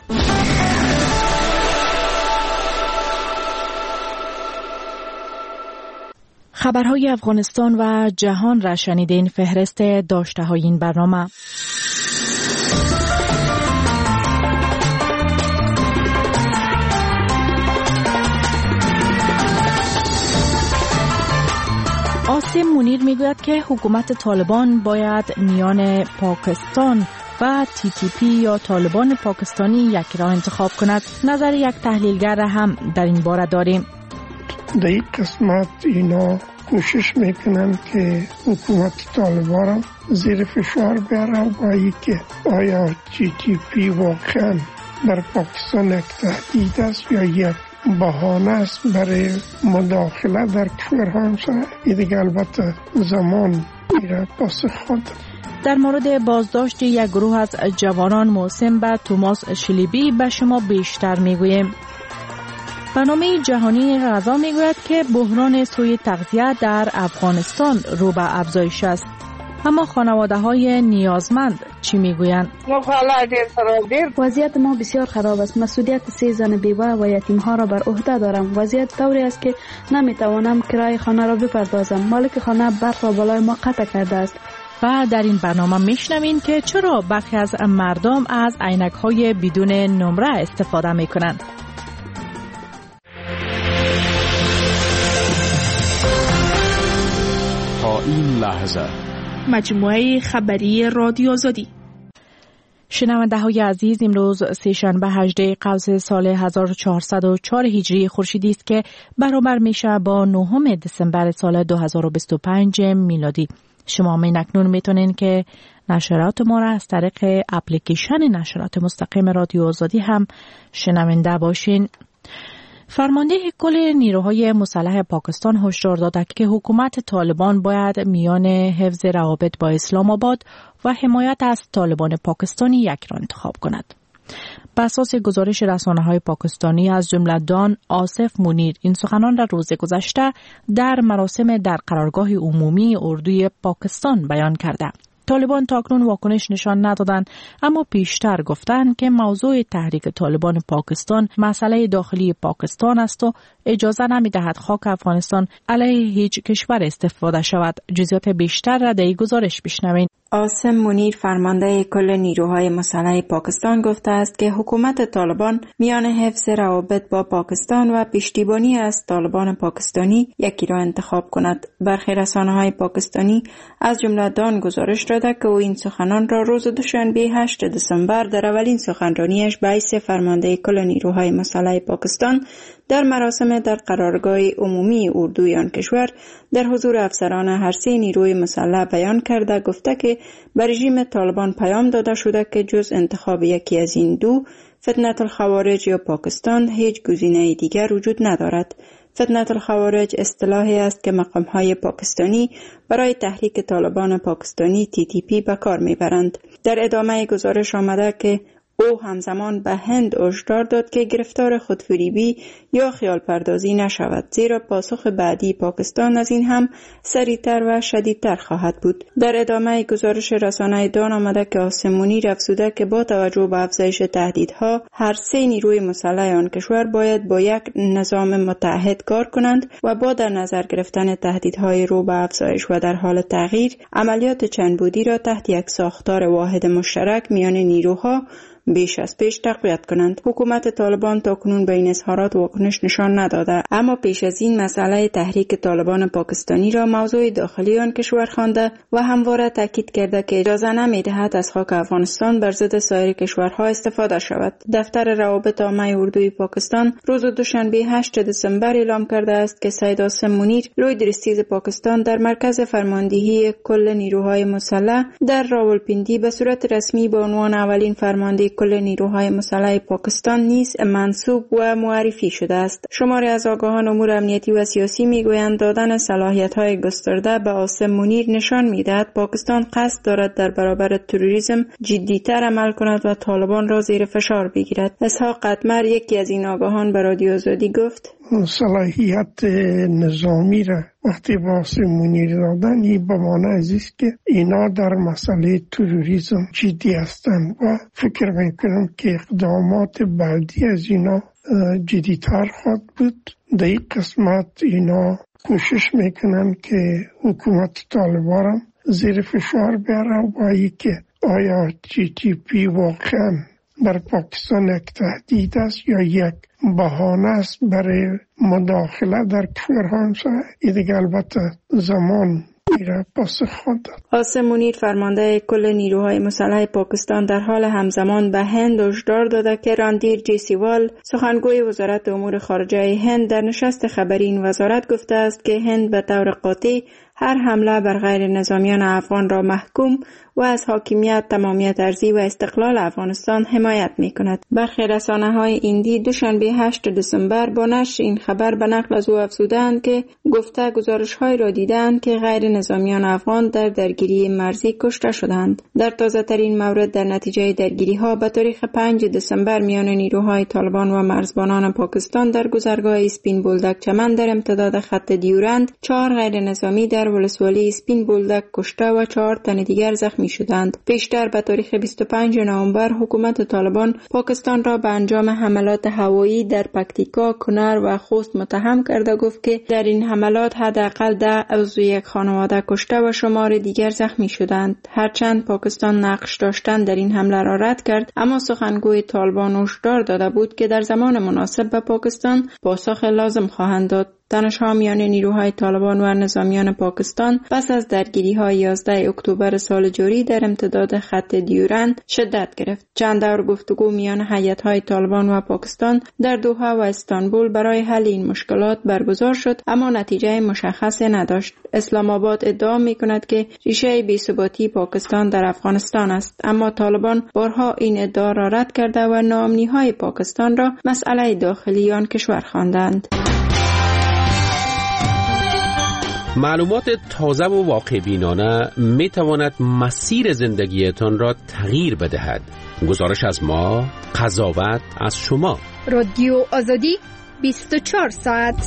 خبرهای افغانستان و جهان را شنیدین. فهرست داشته های این برنامه. آسیم منیر میگوید که حکومت طالبان باید میان پاکستان و تی تی پی یا طالبان پاکستانی یک راه انتخاب کند. نظر یک تحلیلگر هم در این باره داریم. در این قسمت اینا کوشش میکنن که حکومت طالبان را زیر فشار بیارن و ای که آیا تی تی پی واقعا در پاکستان یک تهدید است یا یک بهانه است برای مداخله در کشورهای همسایه. این دیگه البته زمان میره پاسخ خود. در مورد بازداشت یک گروه از جوانان موسم به توماس شلیبی به شما بیشتر میگوییم. برنامه جهانی غذا میگوید که بحران سوء تغذیه در افغانستان رو به افزایش است. اما خانواده های نیازمند چی میگویند؟ وضعیت ما بسیار خراب است. مسئولیت سه زن بیوه و یتیم ها را بر عهده دارم. وضعیت طوری است که نمیتوانم کرایه خانه را بپردازم. مالک خانه برق را بالای ما قطع کرده است. و در این برنامه میشنوین که چرا برخی از مردم از عینک های بدون نمره استفاده میکنند. تا این لحظه مجموعه خبری رادیو آزادی. شنونده های عزیز، امروز سه‌شنبه هجدهم قوس سال هزار و چهارصد و چهار هجری خورشیدی است که برابر میشه با نهم دسامبر سال دو هزار و بیست و پنج میلادی. شما می نکنون میتونین که نشرات ما را از طریق اپلیکیشن نشرات مستقیم رادیو آزادی هم شنونده باشین. فرمانده کل نیروهای مسلح پاکستان هشدار داده که حکومت طالبان باید میان حفظ روابط با اسلام آباد و حمایت از طالبان پاکستانی یک را انتخاب کند. بر اساس گزارش رسانه‌های پاکستانی از جمله دان آصف منیر این سخنان را روز گذشته در مراسم در قرارگاه عمومی اردوی پاکستان بیان کرده. طالبان تاکنون واکنش نشان ندادند، اما پیشتر گفتند که موضوع تحریک طالبان پاکستان مسئله داخلی پاکستان است و اجازه نمی‌دهد خاک افغانستان علیه هیچ کشور استفاده شود. جزئیات بیشتر را در این گزارش بشنوید. آسم منیر فرمانده کل نیروهای مسلح پاکستان گفته است که حکومت طالبان میان حفظ روابط با پاکستان و پشتیبانی از طالبان پاکستانی یکی را انتخاب کند. برخی رسانه‌های پاکستانی از جمله دان گزارش داده که او این سخنان را روز دوشنبه هشتم دسامبر در اولین سخنرانیش به حیث فرمانده کل نیروهای مسلح پاکستان در مراسم در قرارگاه عمومی اردوی آن کشور در حضور افسران هر سه نیروی مسلح بیان کرده گفته که به رژیم طالبان پیام داده شده که جز انتخاب یکی از این دو، فتنه الخوارج یا پاکستان، هیچ گزینه دیگر وجود ندارد. فتنه الخوارج اصطلاحی است که مقام‌های پاکستانی برای تحریک طالبان پاکستانی تی تی پی به کار میبرند. در ادامه گزارش آمده که او همزمان به هند هشدار داد که گرفتار خودفریبی یا خیال پردازی نشود، زیرا پاسخ بعدی پاکستان از این هم سریعتر و شدیدتر خواهد بود. در ادامه گزارش رسانه دان آمده که آسم منیر افزوده که با توجه به افزایش تهدیدها هر سه نیروی مسلح آن کشور باید با یک نظام متحد کار کنند و با در نظر گرفتن تهدیدهای رو به افزایش و در حال تغییر عملیات چندبعدی را تحت یک ساختار واحد مشترک میان نیروها بیش از پیش تقویت کنند. حکومت طالبان تاکنون به این اظهارات واکنش نشان نداده، اما پیش از این مسئله تحریک طالبان پاکستانی را موضوع داخلی آن کشور خوانده و همواره تاکید کرده که اجازه نمی‌دهد از خاک افغانستان بر ضد سایر کشورها استفاده شود. دفتر روابط عامه اردوی پاکستان روز دوشنبه هشتم دسامبر اعلام کرده است که سید آسم منیر لوی درستیز پاکستان در مرکز فرماندهی کل نیروهای مسلح در راولپیندی به صورت رسمی به عنوان اولین فرمانده کل نیروهای مسلح پاکستان نیز منصوب و معرفی شده است. شماری از آگاهان امور امنیتی و سیاسی میگویند دادن صلاحیت‌های گسترده به آسم منیر نشان می‌دهد پاکستان قصد دارد در برابر تروریسم جدی‌تر عمل کند و طالبان را زیر فشار بگیرد. اسحاق قطمر یکی از این آگاهان به رادیو آزادی گفت: صلاحیت نظامی را وقتی با آسم منیر دادن این به معنی است که اینا در مسئله تروریسم جدی هستند و فکر میکنم که اقدامات بعدی از اینا جدیتر خواهد بود. در این قسمت اینا کوشش میکنن که حکومت طالبان را زیر فشار بیارن و ای که آیا تی تی پی واقعا در پاکستان یک تهدید است یا یک بهانه است برای مداخله در کشورهای همسایه. این دیگه البته زمان میره پاسخ خود داد. قاسم منیر فرمانده کل نیروهای مسلح پاکستان در حال همزمان به هند هشدار داده که راندیر جیسیوال سخنگوی وزارت امور خارجه هند در نشست خبری این وزارت گفته است که هند به طور قاطع هر حمله بر غیر نظامیان افغان را محکوم و از حاکمیت، تمامیت ارضی و استقلال افغانستان حمایت می کند. برخی رسانه های ایندی دوشنبه هشتم دسامبر با نشر این خبر به نقل از او افزودند که گفته گزارش های را دیدند که غیر نظامیان افغان در درگیری مرزی کشته شدند. در تازه ترین مورد در نتیجه درگیری ها به تاریخ پنجم دسامبر میان نیروهای طالبان و مرزبانان پاکستان در گذرگاه اسپین بولدک چمن در امتداد خط دیورند چهار غیر نظامی در ولسوالی اسپین بولدک کشته و چهار تن دیگر زخمی شدند. پیشتر به تاریخ بیست و پنجم نوامبر حکومت طالبان پاکستان را به انجام حملات هوایی در پکتیکا، کنر و خوست متهم کرده گفت که در این حملات حداقل ده عضو یک خانواده کشته و شمار دیگر زخمی شدند. هرچند پاکستان نقش داشتن در این حمله را رد کرد، اما سخنگوی طالبان هشدار داده بود که در زمان مناسب به پاکستان پاسخ لازم خواهند داد. تنش‌ها میان نیروهای طالبان و نظامیان پاکستان پس از درگیری‌های یازده اکتبر سال جاری در امتداد خط دیورند شدت گرفت. چند دور گفتگو میان هیئت‌های طالبان و پاکستان در دوحه و استانبول برای حل این مشکلات برگزار شد، اما نتیجه مشخصی نداشت. اسلام آباد ادعا می‌کند که ریشه بی‌ثباتی پاکستان در افغانستان است، اما طالبان بارها این ادعا را رد کرده و ناامنی‌های پاکستان را مسئله داخلی آن کشور خواندند. معلومات تازه و واقع بینانه می تواند مسیر زندگیتان را تغییر بدهد. گزارش از ما، قضاوت از شما. رادیو آزادی بیست و چهار ساعت.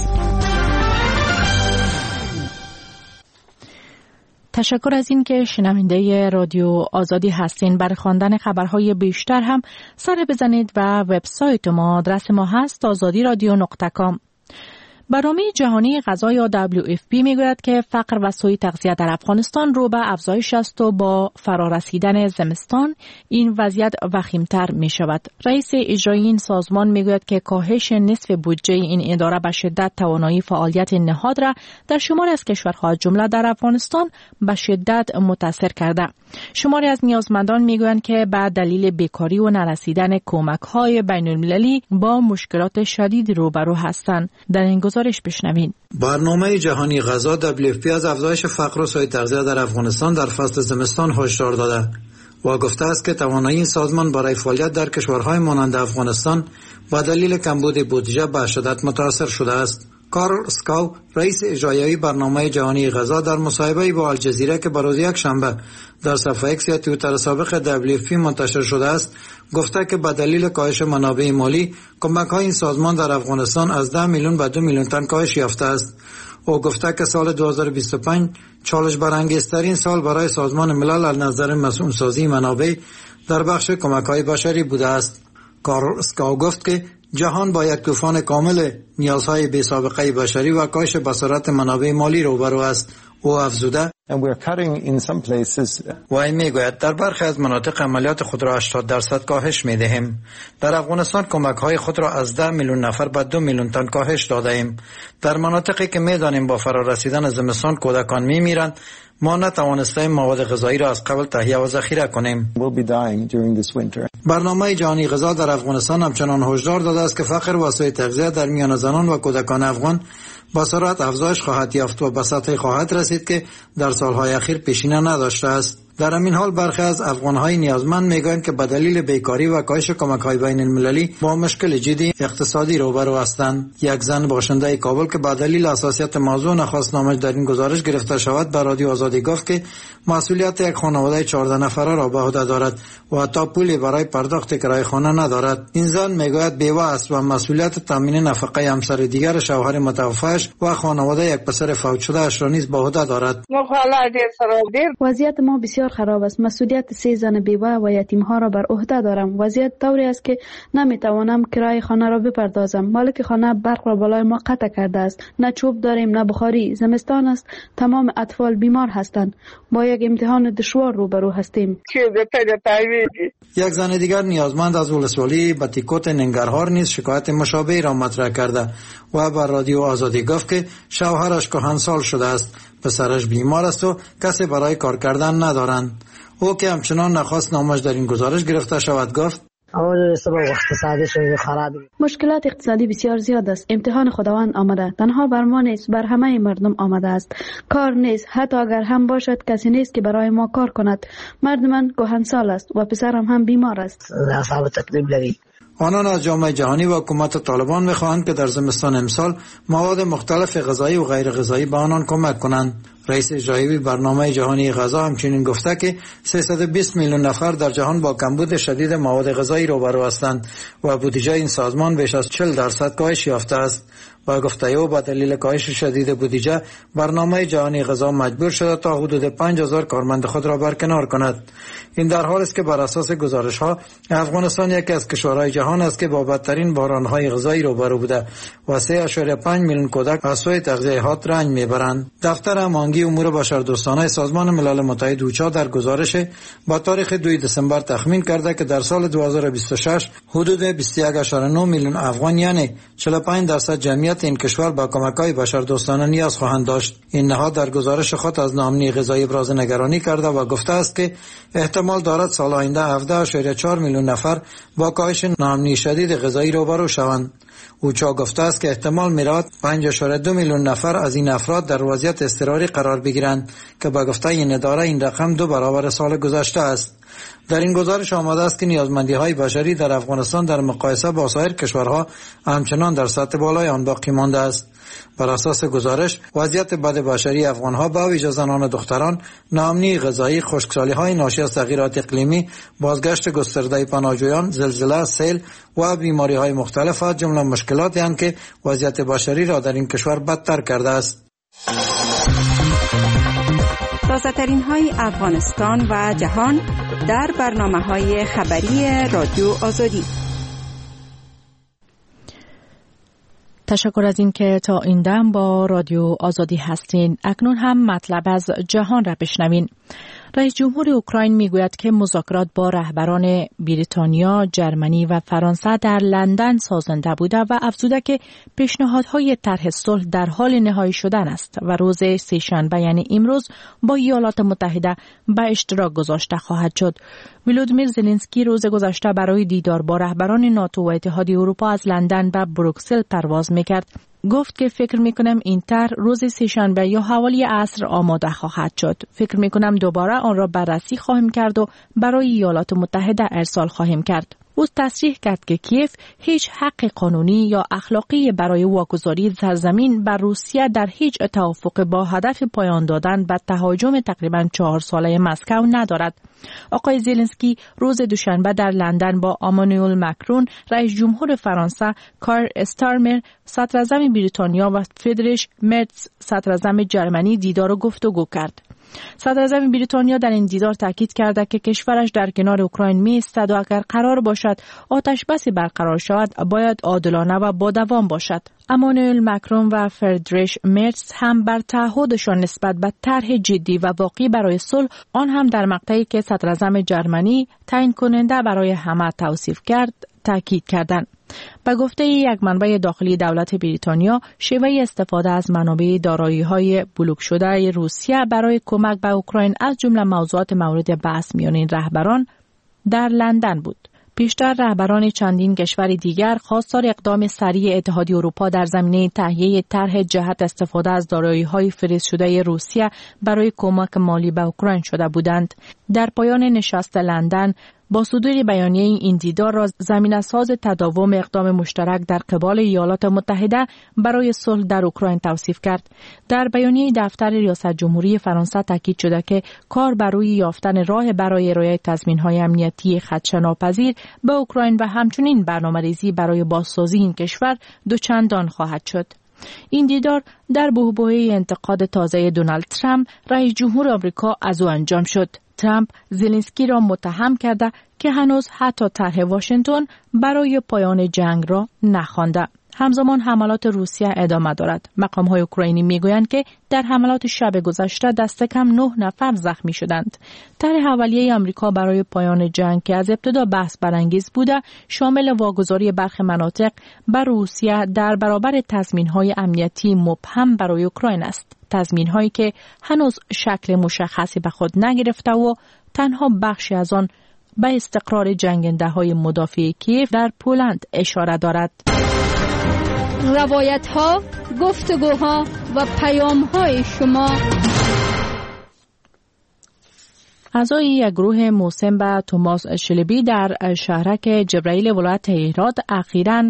تشکر از این که شنونده رادیو آزادی هستین. برای خواندن خبرهای بیشتر هم سر بزنید و وبسایت ما، آدرس ما هست آزادی رادیو نقطه کام. برنامه جهانی غذا یا دبلیو اف پی میگوید که فقر و سوء تغذیه در افغانستان رو به افزایش است و با فرارسیدن زمستان این وضعیت وخیمتر می شود. رئیس اجرایی این سازمان میگوید که کاهش نصف بودجه این اداره به شدت توانایی فعالیت نهاد را در شماری از کشورها جمله در افغانستان به شدت متاثر کرده. شماری از نیازمندان میگویند که به دلیل بیکاری و نرسیدن کمک‌های بین‌المللی با مشکلات شدید روبرو هستند. در این گزارش بشنوین. برنامه جهانی غذا دبلیو اف پی از افزایش فقر و سوء تغذیه در افغانستان در فصل زمستان هشدار داده و گفته است که توانایی این سازمان برای فعالیت در کشورهای مانند افغانستان با دلیل کمبود بودجه به شدت متاثر شده است. کارل اسکاو، رئیس اجرایی برنامه جهانی غذا، در مصاحبه با الجزیره که بروز یک شنبه در صفحه ایکس یا توییتر سابق دبلیو اف پی منتشر شده است، گفته که به دلیل کاهش منابع مالی کمک‌های این سازمان در افغانستان از ده میلیون به دو میلیون تن کاهش یافته است. او گفته که سال دو هزار و بیست و پنج چالش برانگیزترین سال برای سازمان ملل از نظر مسئول‌سازی منابع در بخش کمک‌های بشری بوده است. کارل اسکاو گفت که جهان با یک طوفان کامل نیازهای بی‌سابقه بشری و کاهش بصارت منابع مالی روبرو است. او افزوده و این میگوید در برخی از مناطق عملیات خود را هشتاد درصد کاهش میدهیم. در افغانستان کمک های خود را از ده میلیون نفر به دو میلیون تن کاهش داده ایم. در مناطقی که میدانیم با فرارسیدن زمستان کودکان میمیرند، ما نتوانستیم مواد غذایی را از قبل تهیه و ذخیره کنیم. برنامه جهانی غذا در افغانستان همچنان هشدار داده است که فقر و سوء تغذیه در میان زنان و کودکان افغان با سرعت افزایش خواهد یافت و به سطحی خواهد رسید که در سالهای اخیر پیشینه نداشته است. در همین حال برخی از افغان‌های نیازمند میگویند که به دلیل بیکاری و کاهش کمک‌های بین‌المللی با مشکل جدی اقتصادی روبرو هستند. یک زن باشنده کابل که به دلیل حساسیت موضوع نخواست نامش در این گزارش گرفته شود به رادیو آزادی گفت که مسئولیت یک خانواده چهارده نفره را به عهده دارد و حتی پولی برای پرداخت کرایه خانه ندارد. این زن میگوید بیوه است و مسئولیت تامین نفقه همسر دیگر شوهر متوفیش و خانواده یک پسر فوت شده اش را نیز به عهده دارد. وضعیت ما بسیار بسیار خراب است. مسئولیت سه زن بیوه و یتیم ها را بر عهده دارم. وضعیت طوری است که نمیتوانم کرایه خانه را بپردازم. مالک خانه برق را بالای ما قطع کرده است. نه چوب داریم نه بخاری. زمستان است. تمام اطفال بیمار هستند. با یک امتحان دشوار روبرو هستیم. یک زن دیگر نیازمند از ولسوالی بتیکوت ننگرهار نیز شکایت مشابهی را مطرح کرده و بر رادیو آزادی گفت که شوهرش کهنسال شده است، پسرش بیمار است و کسی برای کار کردن ندارند. او که همچنان نخواست نامش در این گزارش گرفته شود گفت مشکلات اقتصادی بسیار زیاد است. امتحان خداوند آمده. تنها بر ما نیست، بر همه مردم آمده است. کار نیست. حتی اگر هم باشد کسی نیست که برای ما کار کند. مرد من کهنسال است و پسرم هم بیمار است. آنان از جامعه جهانی و حکومت طالبان می‌خواهند که در زمستان امسال مواد مختلف غذایی و غیر غذایی به آنان کمک کنند. رئیس اجرایی برنامه جهانی غذا همچنین گفته که سیصد و بیست میلیون نفر در جهان با کمبود شدید مواد غذایی روبرو هستند و بودجه این سازمان بیش از چهل درصد کاهش یافته است. با گفته او با دلیل کاهش شدید بودجه برنامه جهانی غذا مجبور شده تا حدود پنج هزار کارمند خود را برکنار کند. این در حالی است که بر اساس گزارش ها افغانستان یکی از کشورهای جهان است که با بدترین بحران‌های غذایی روبرو بوده و سه ممیز پنج میلیون کودک از سوی تغذیه‌ات رنج میبرند. دفتر هماهنگی امور بشردوستانه سازمان ملل متحد اوچا در گزارش با تاریخ دوم دسامبر تخمین کرده که در سال دو هزار و بیست و شش حدود بیست و یک ممیز نه میلیون افغان یعنی چهل و پنج درصد جمعیت این کشور با کمک‌های بشردوستانه نیاز خواهند داشت. این نهاد در گزارش خود از ناامنی غذایی ابراز نگرانی کرده و گفته است که احتمال دارد سال آینده هفده ممیز چهار میلیون نفر با کاهش ناامنی شدید غذایی روبرو شوند. اوچا گفته است که احتمال میراد پنج ممیز دو میلیون نفر از این افراد در وضعیت اضطراری قرار بگیرند که با گفته این اداره این رقم دو برابر سال گذشته است. در این گزارش آمده است که نیازمندی‌های بشری در افغانستان در مقایسه با سایر کشورها همچنان در سطح بالای آن باقی مانده است. بر اساس گزارش وضعیت بد بشری افغان‌ها با ویژه زنان و دختران، ناامنی غذایی، خشکسالی‌های ناشی از تغییرات اقلیمی، بازگشت گسترده پناهجویان، زلزله، سیل و بیماری‌های مختلف از جمله مشکلاتی هستند که وضعیت بشری را در این کشور بدتر کرده است. تازه‌ترین های افغانستان و جهان در برنامه‌های خبری رادیو آزادی. تشکر از این که تا این دم با رادیو آزادی هستین. اکنون هم مطلب از جهان را بشنوین. رئیس جمهور اوکراین میگوید که مذاکرات با رهبران بریتانیا، جرمنی و فرانسه در لندن سازنده بوده و افزوده که پیشنهادهای طرح صلح در حال نهایی شدن است و روز سه‌شنبه یعنی امروز با ایالات متحده به اشتراک گذاشته خواهد شد. ولودیمیر زلنسکی روز گذشته برای دیدار با رهبران ناتو و اتحاد اروپا از لندن به بروکسل پرواز میکرد. گفت که فکر میکنم این طرح روز سه‌شنبه یا حوالی عصر آماده خواهد شد. فکر میکنم دوباره آن را بررسی خواهیم کرد و برای ایالات متحده ارسال خواهیم کرد. او تصریح کرد که کیف هیچ حق قانونی یا اخلاقی برای واگذاری سرزمین بر روسیه در هیچ توافق با هدف پایان دادن به تهاجم تقریباً چهار ساله مسکو ندارد. آقای زلنسکی روز دوشنبه در لندن با امانوئل مکرون، رئیس جمهور فرانسه، کار استارمر، صدراعظم بریتانیا و فریدریش مرتز، صدراعظم جرمنی دیدار و گفتگو کرد. صدراعظم بریتانیا در این دیدار تاکید کرده که کشورش در کنار اوکراین می‌ایستد و اگر قرار باشد آتش بسی برقرار شود باید عادلانه و با دوام باشد. امانوئل مکرون و فریدریش مرتز هم بر تعهدشان نسبت به طرح جدی و واقعی برای صلح، آن هم در مقطعی که صدراعظم جرمنی تعیین کننده برای همه توصیف کرد، تاکید کردند. به گفته یک منبع داخلی دولت بریتانیا، شیوه استفاده از منابع دارایی‌های بلوک شده روسیه برای کمک به اوکراین از جمله موضوعات مورد بحث میان این رهبران در لندن بود. پیشتر رهبران چندین کشور دیگر خواستار اقدام سریع اتحاد اروپا در زمینه تهیه طرح جهت استفاده از دارایی‌های فریز شده روسیه برای کمک مالی به اوکراین شده بودند. در پایان نشست لندن با صدور بیانیه این دیدار را زمینه‌ساز تداوم اقدام مشترک در قبال ایالات متحده برای صلح در اوکراین توصیف کرد. در بیانیه دفتر ریاست جمهوری فرانسه تاکید شده که کار بر روی یافتن راه برای رعایت تضمین‌های امنیتی خدشه‌ناپذیر به اوکراین و همچنین برنامه‌ریزی برای بازسازی این کشور دوچندان خواهد شد. این دیدار در بحبوحه انتقاد تازه دونالد ترامپ، رئیس جمهور آمریکا، از او انجام شد. ترامپ زلنسکی را متهم کرده که هنوز حتی طرح واشنگتن برای پایان جنگ را نخوانده. همزمان حملات روسیه ادامه دارد. مقام‌های اوکراینی میگویند که در حملات شب گذشته دست کم نه نفر زخمی شدند. طرح اولیه آمریکا برای پایان جنگ که از ابتدا بحث برانگیز بوده، شامل واگذاری برخی مناطق بر روسیه در برابر تضمین‌های امنیتی مبهم برای اوکراین است. تضمین‌هایی که هنوز شکل مشخصی به خود نگرفته و تنها بخشی از آن به استقرار جنگنده‌های مدافع کیف در پولند اشاره دارد. روایت ها، گفتگوها و پیام های شما. اعضای یک گروه موسم به توماس شلبی در شهرک جبرائیل ولایت هرات اخیراً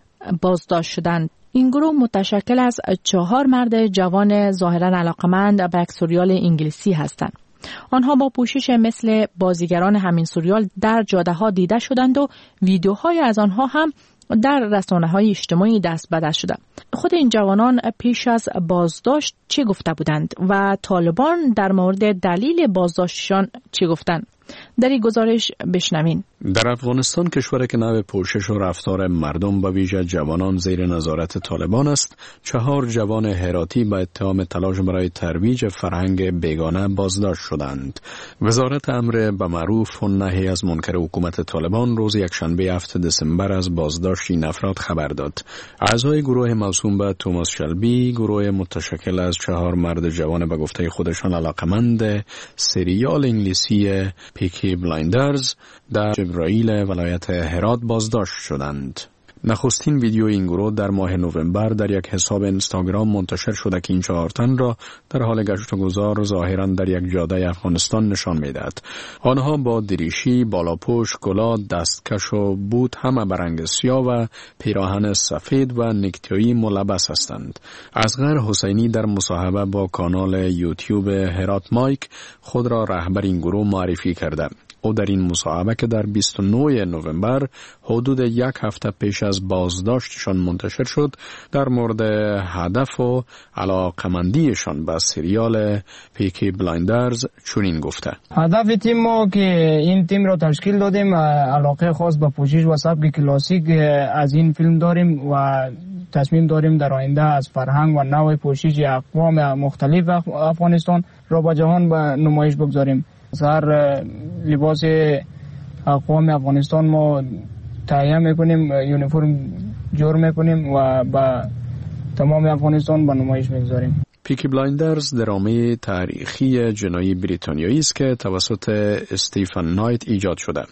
بازداشت شدند. این گروه متشکل از چهار مرد جوان ظاهراً علاقمند به یک سریال انگلیسی هستند. آنها با پوشش مثل بازیگران همین سریال در جاده ها دیده شدند و ویدیوهای از آنها هم در رسانه‌های اجتماعی دست به دست شده. خود این جوانان پیش از بازداشت چی گفته بودند و طالبان در مورد دلیل بازداشتشان چی گفتند؟ در این گزارش بشنوین. در افغانستان کشوری که نوع پوشش و رفتار مردم به ویژه جوانان زیر نظارت طالبان است، چهار جوان هراتی به اتهام تلاش برای ترویج فرهنگ بیگانه بازداشت شدند. وزارت امر به معروف و نهی از منکر حکومت طالبان روز یکشنبه هفتم دسامبر از بازداشت این افراد خبر داد. اعضای گروه موسوم به توماس شلبی، گروه متشکل از چهار مرد جوان به گفته خودشان علاقمند سریال انگلیسی پیکی بلایندرز در جبرائیل ولایت هرات بازداشت شدند. نخستین ویدیو این گروه در ماه نوامبر در یک حساب اینستاگرام منتشر شده که این چهار تن را در حال گشت و گذار ظاهراً در یک جاده افغانستان نشان می‌دهد. آنها با دریشی، بالاپوش، کلاه، دستکش و بوت همه به رنگ سیاه و پیراهن سفید و نیکتایی ملبس هستند. اصغر حسینی در مصاحبه با کانال یوتیوب هرات مایک خود را رهبر این گروه معرفی کرده. او در این مصاحبه که در بیست و نه نوامبر حدود یک هفته پیش از بازداشتشان منتشر شد، در مورد هدف و علاقمندیشان به سریال پیکی بلایندرز چنین گفته: هدف تیم ما که این تیم را تشکیل دادیم، علاقه خاص به پوشش و سبک کلاسیک از این فیلم داریم و تصمیم داریم در آینده از فرهنگ و نوع پوشش اقوام مختلف افغانستان را به جهان به نمایش بگذاریم. هر لباس اقوام افغانستان ما تهیه میکنیم، یونیفرم جور میکنیم و با تمام افغانستان به نمایش میگذاریم. پیکی بلایندرز درامه تاریخی جنایی بریتانیایی است که توسط استیفن نایت ایجاد شده.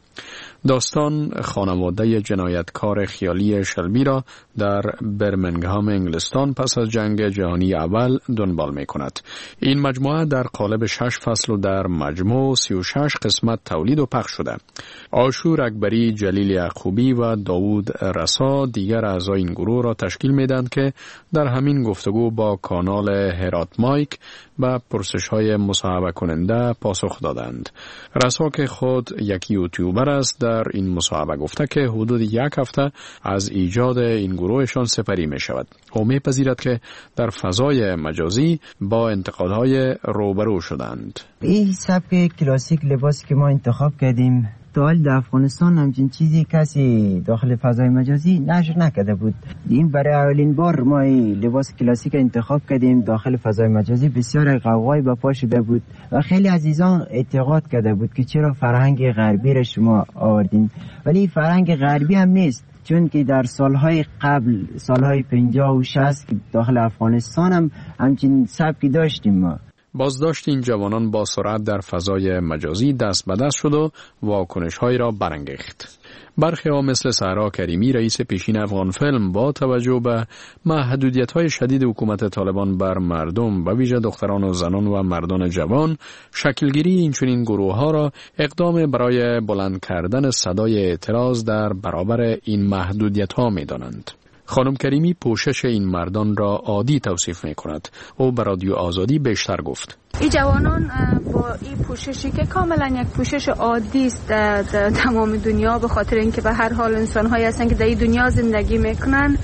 داستان خانواده جنایتکار خیالی شلبی را در برمنگهام انگلستان پس از جنگ جهانی اول دنبال می کند. این مجموعه در قالب شش فصل و در مجموع سی و شش قسمت تولید و پخش شده. آشور اکبری، جلیل یعقوبی و داوود رسا دیگر اعضای این گروه را تشکیل می دهند که در همین گفتگو با کانال هرات مایک به پرسش‌های مصاحبه کننده پاسخ دادند. رسا که خود یک یوتیوبر است در این مصاحبه گفته که حدود یک هفته از ایجاد این گروهشان سپری می شود. او می پذیرد که در فضای مجازی با انتقادهای روبرو شدند. این سبک کلاسیک لباسی که ما انتخاب کردیم تا در افغانستان همچین چیزی کسی داخل فضای مجازی نشر نکرده بود. این برای اولین بار ما لباس کلاسیک انتخاب کردیم داخل فضای مجازی. بسیار قوقای به پا شده بود و خیلی عزیزان اعتقاد کرده بود که چرا فرهنگ غربی را شما آوردین، ولی فرهنگ غربی هم نیست، چون که در سالهای قبل، سالهای پنجاه و شصت داخل افغانستان هم همچین سبکی داشتیم ما. بازداشت این جوانان با سرعت در فضای مجازی دست به دست شد و واکنش‌هایی را برانگیخت. برخی ها مثل سهرا کریمی رئیس پیشین افغان فیلم با توجه به محدودیت‌های شدید حکومت طالبان بر مردم و ویژه دختران و زنان و مردان جوان، شکلگیری این چنین گروه‌ها را اقدام برای بلند کردن صدای اعتراض در برابر این محدودیت‌ها می‌دانند. خانم کریمی پوشش این مردان را عادی توصیف می کند. او به رادیو آزادی بیشتر گفت: این جوانان با این پوششی که کاملا یک پوشش عادی است در تمام دنیا، به خاطر اینکه به هر حال انسان‌هایی هستند که در این دنیا زندگی میکنن،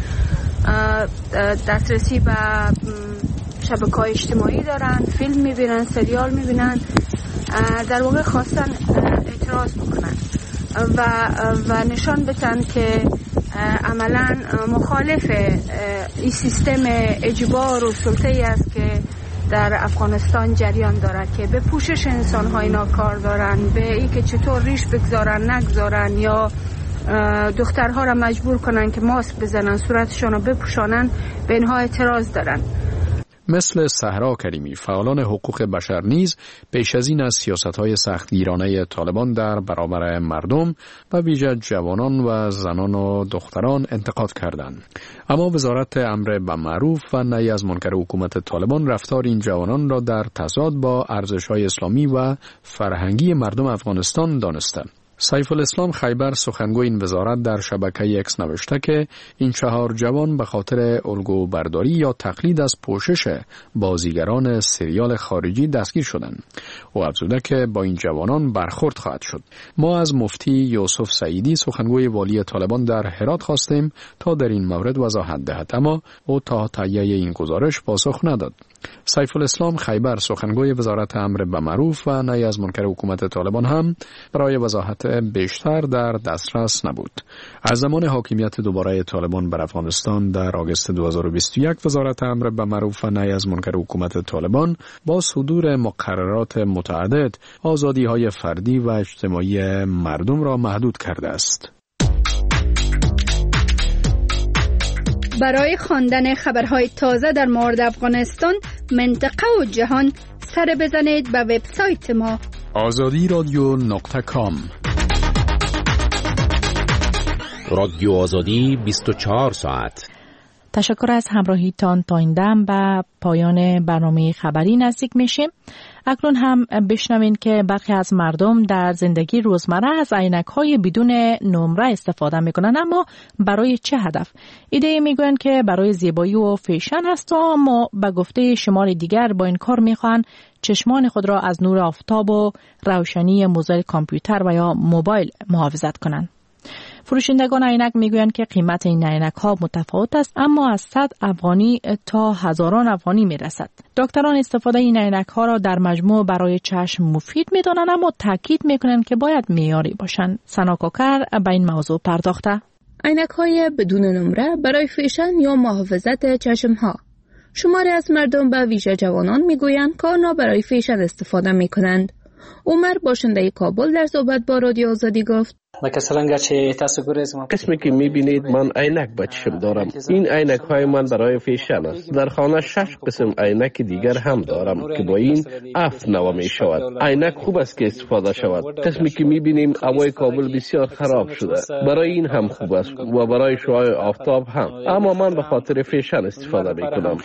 دسترسی به شبکه‌های اجتماعی دارن، فیلم میبینن، سریال میبینن، در واقع خواستن اعتراض بکنن و و نشان بدن که عملا مخالف این سیستم اجبار و سلطه ای است که در افغانستان جریان دارد که به پوشش انسان ها اینا کار دارن، به این که چطور ریش بگذارن نگذارن یا دخترها را مجبور کنن که ماسک بزنن، صورتشان را بپوشانن، به اینها اعتراض دارن. مثل صحرا کریمی فعالان حقوق بشر نیز پیش از این از سیاست‌های سختگیرانه طالبان در برابر مردم و ویژه جوانان و زنان و دختران انتقاد کردند. اما وزارت امر بالمعروف و نهی از منکر حکومت طالبان رفتار این جوانان را در تضاد با ارزش‌های اسلامی و فرهنگی مردم افغانستان دانستند. سیف الاسلام خیبر سخنگوی این وزارت در شبکه اکس نوشته که این چهار جوان به خاطر الگو برداری یا تقلید از پوشش بازیگران سریال خارجی دستگیر شدند. او افزوده که با این جوانان برخورد خواهد شد. ما از مفتی یوسف سعیدی سخنگوی والی طالبان در هرات خواستیم تا در این مورد وضاحت دهد، اما او تا تهیه این گزارش پاسخ نداد. سیف الاسلام خیبر سخنگوی وزارت امر بالمعروف و نهی از منکر حکومت طالبان هم برای وضاحت بیشتر در دسترس نبود. از زمان حاکمیت دوباره طالبان بر افغانستان در آگوست دو هزار و بیست و یک وزارت امر بالمعروف و نهی از منکر حکومت طالبان با صدور مقررات متعدد آزادی‌های فردی و اجتماعی مردم را محدود کرده است. برای خواندن خبرهای تازه در مورد افغانستان، منطقه و جهان سر بزنید به وبسایت ما آزادی رادیو نقطه کام. رادیو آزادی بیست و چهار ساعت. تشکر از همراهیتان. تا این دم به پایان برنامه خبری نزدیک میشیم. اکنون هم بشنوین که برخی از مردم در زندگی روزمره از عینک‌های بدون نمره استفاده میکنن، اما برای چه هدف؟ ایده میگوین که برای زیبایی و فیشن هست، اما به گفته شمار دیگر با این کار میخوان چشمان خود را از نور آفتاب و روشنی مزر کامپیوتر و یا موبایل محافظت کنند. فروشندگان عینک میگویند که قیمت این عینک ها متفاوت است، اما از صد افغانی تا هزاران افغانی میرسد. دکتران استفاده این عینک ها را در مجموع برای چشم مفید میدانند، اما تاکید میکنند که باید معیاری باشند. سنا کوکر به این موضوع پرداخته. عینک های بدون نمره برای فیشن یا محافظت چشم ها. شماری از مردم به ویژه جوانان میگویند که آنها برای فیشن استفاده میکنند. عمر باشنده کابل در صحبت با رادیو آزادی گفت: قسمی که میبینید من عینک به چشم دارم. این عینک های من برای فیشن است. در خانه شش قسم عینک دیگر هم دارم که با این افت نوا می شود. عینک خوب است که استفاده شود. قسمی که میبینیم هوای کابل بسیار خراب شده، برای این هم خوب است و برای شعاع آفتاب هم، اما من به خاطر فیشن استفاده میکنم.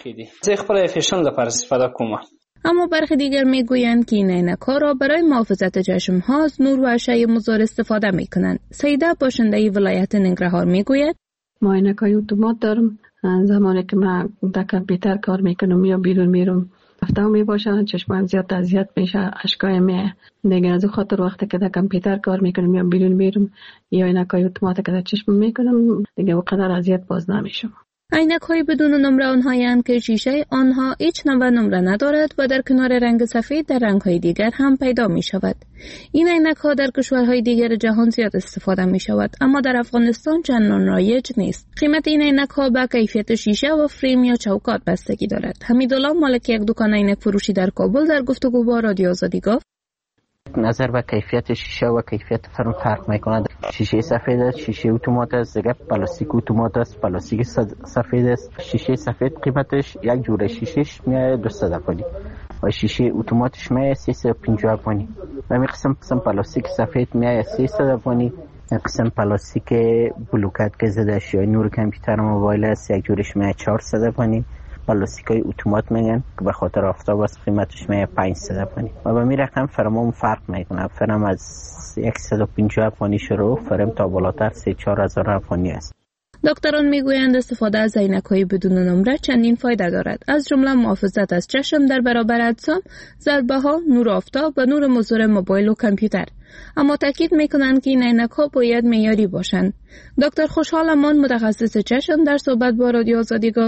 اما برخی دیگر میگویند که این عینک‌ها را برای محافظت چشم ها از نور و اشعه مضر استفاده میکنند. سیده باشنده ولایت ننگرهار میگوید: ما عینک‌های اتومات دارم. زمانی که من در کامپیوتر کار میکنم یا بیرون میرم هفته می باشه، چشمم زیاد اذیت میشه، اشکای می دیگه. از خاطر وقتی که در کامپیوتر کار میکنم یا بیرون میرم یا عینک‌های اتومات که در چشم میکنم دیگه اونقدر اذیت باز نمیشم. عینک‌های بدون نمره آنهایند که شیشه آنها هیچ نوع نمره ندارد و در کنار رنگ سفید در رنگ‌های دیگر هم پیدا می‌شود. این عینک‌ها در کشورهای دیگر جهان زیاد استفاده می‌شود، اما در افغانستان چندان رایج نیست. قیمت این عینک‌ها به کیفیت شیشه و فریم یا چوکات بستگی دارد. حمیدالله مالک یک دکان عینک فروشی در کابل در گفتگو با رادیو آزادی گفت: نظر به کیفیت شیشه و کیفیت فرم فرق می‌کند. شیشه سفید است، شیشه اتومات است، دیگه پلاستیک اتومات است، پلاستیک سفید است. شیشه سفید قیمتش یک جوره شیشهش میاد دویست افغانی و شیشه اتوماتش میاد سیصد و پنجاه افغانی. و می قسم قسم پلاستیک سفید میاد سیصد افغانی. قسم پلاستیک بلوکات که زده اشیاء نور کامپیوتر و موبایل است یک جورش میاد چهارصد افغانی. پلاستیکای اتومات میگن که به خاطر آفتاب است قیمتش میاد پانصد افغانی. و به می رقم فرمون فرق میکنه. فرم از صد و پنجاه افغانی شروع، فرم تا بالاتر سه چهار هزار افغانی است. دکتران میگویند استفاده از عینک‌های بدون نمره چندین فایده دارد، از جمله محافظت از چشم در برابر اجسام، ضربه‌ها، نور آفتاب و نور مضر موبایل و کامپیوتر. اما تاکید میکنند که این عینک‌ها باید معیاری باشند. دکتر خوشحال امان متخصص چشم در صحبت با رادیو آزادی گفت: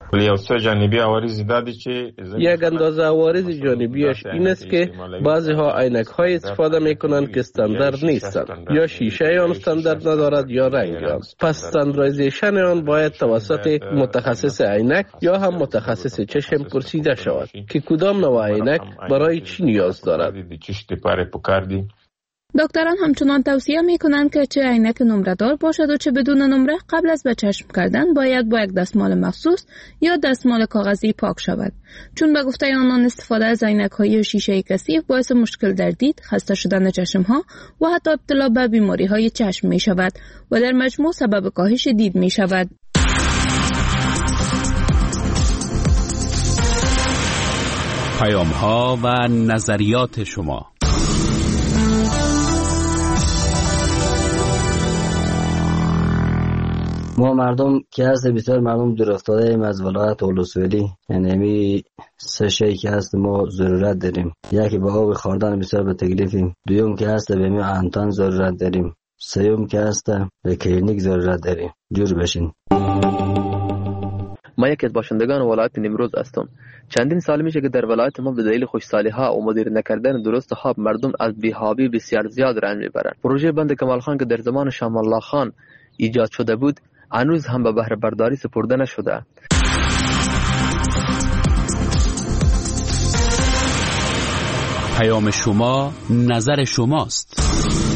یک اندازه عوارض جانبیش این است که بعضی ها عینک های استفاده می کنند که استاندارد نیستند، یا شیشه آن استاندارد ندارد یا رنگ آن. پس استانداردیزیشن آن باید توسط متخصص عینک یا هم متخصص چشم پرسیده شود که کدام نوع عینک برای چی نیاز دارد. دکتران همچنان توصیه می کنند که چه عینک نمره دار باشد و چه بدون نمره قبل از به چشم کردن باید با یک دستمال مخصوص یا دستمال کاغذی پاک شود، چون به گفته آنان استفاده از عینک های شیشه کثیف باعث مشکل در دید، خسته شدن چشم ها و حتی ابتلا به بیماری های چشم می شود و در مجموع سبب کاهش دید می شود. پیام ها و نظریات شما. ما مردم که هست بسیار مردم دور افتاده ایم از ولایت اولوسویلی، یعنی همی سه شی که هست ما ضرورت داریم. یکی به آب خوردن بسیار به تکلیفیم، دویم که هست به می انتان ضرورت داریم، سوم که هست به کلینیک ضرورت داریم. جور بشین. ما یکی از باشندگان ولایت نیمروز هستم. چندین سال میشه که در ولایت ما به دلیل خوشسالی ها و مدیر نکردن درست خواب مردم از بی‌خوابی بسیار زیاد رنج میبرند. پروژه بند کمال خان که در زمان شام الله خان ایجاد شده بود هنوز هم به بهره برداری سپرده نشده. پیام شما نظر شماست.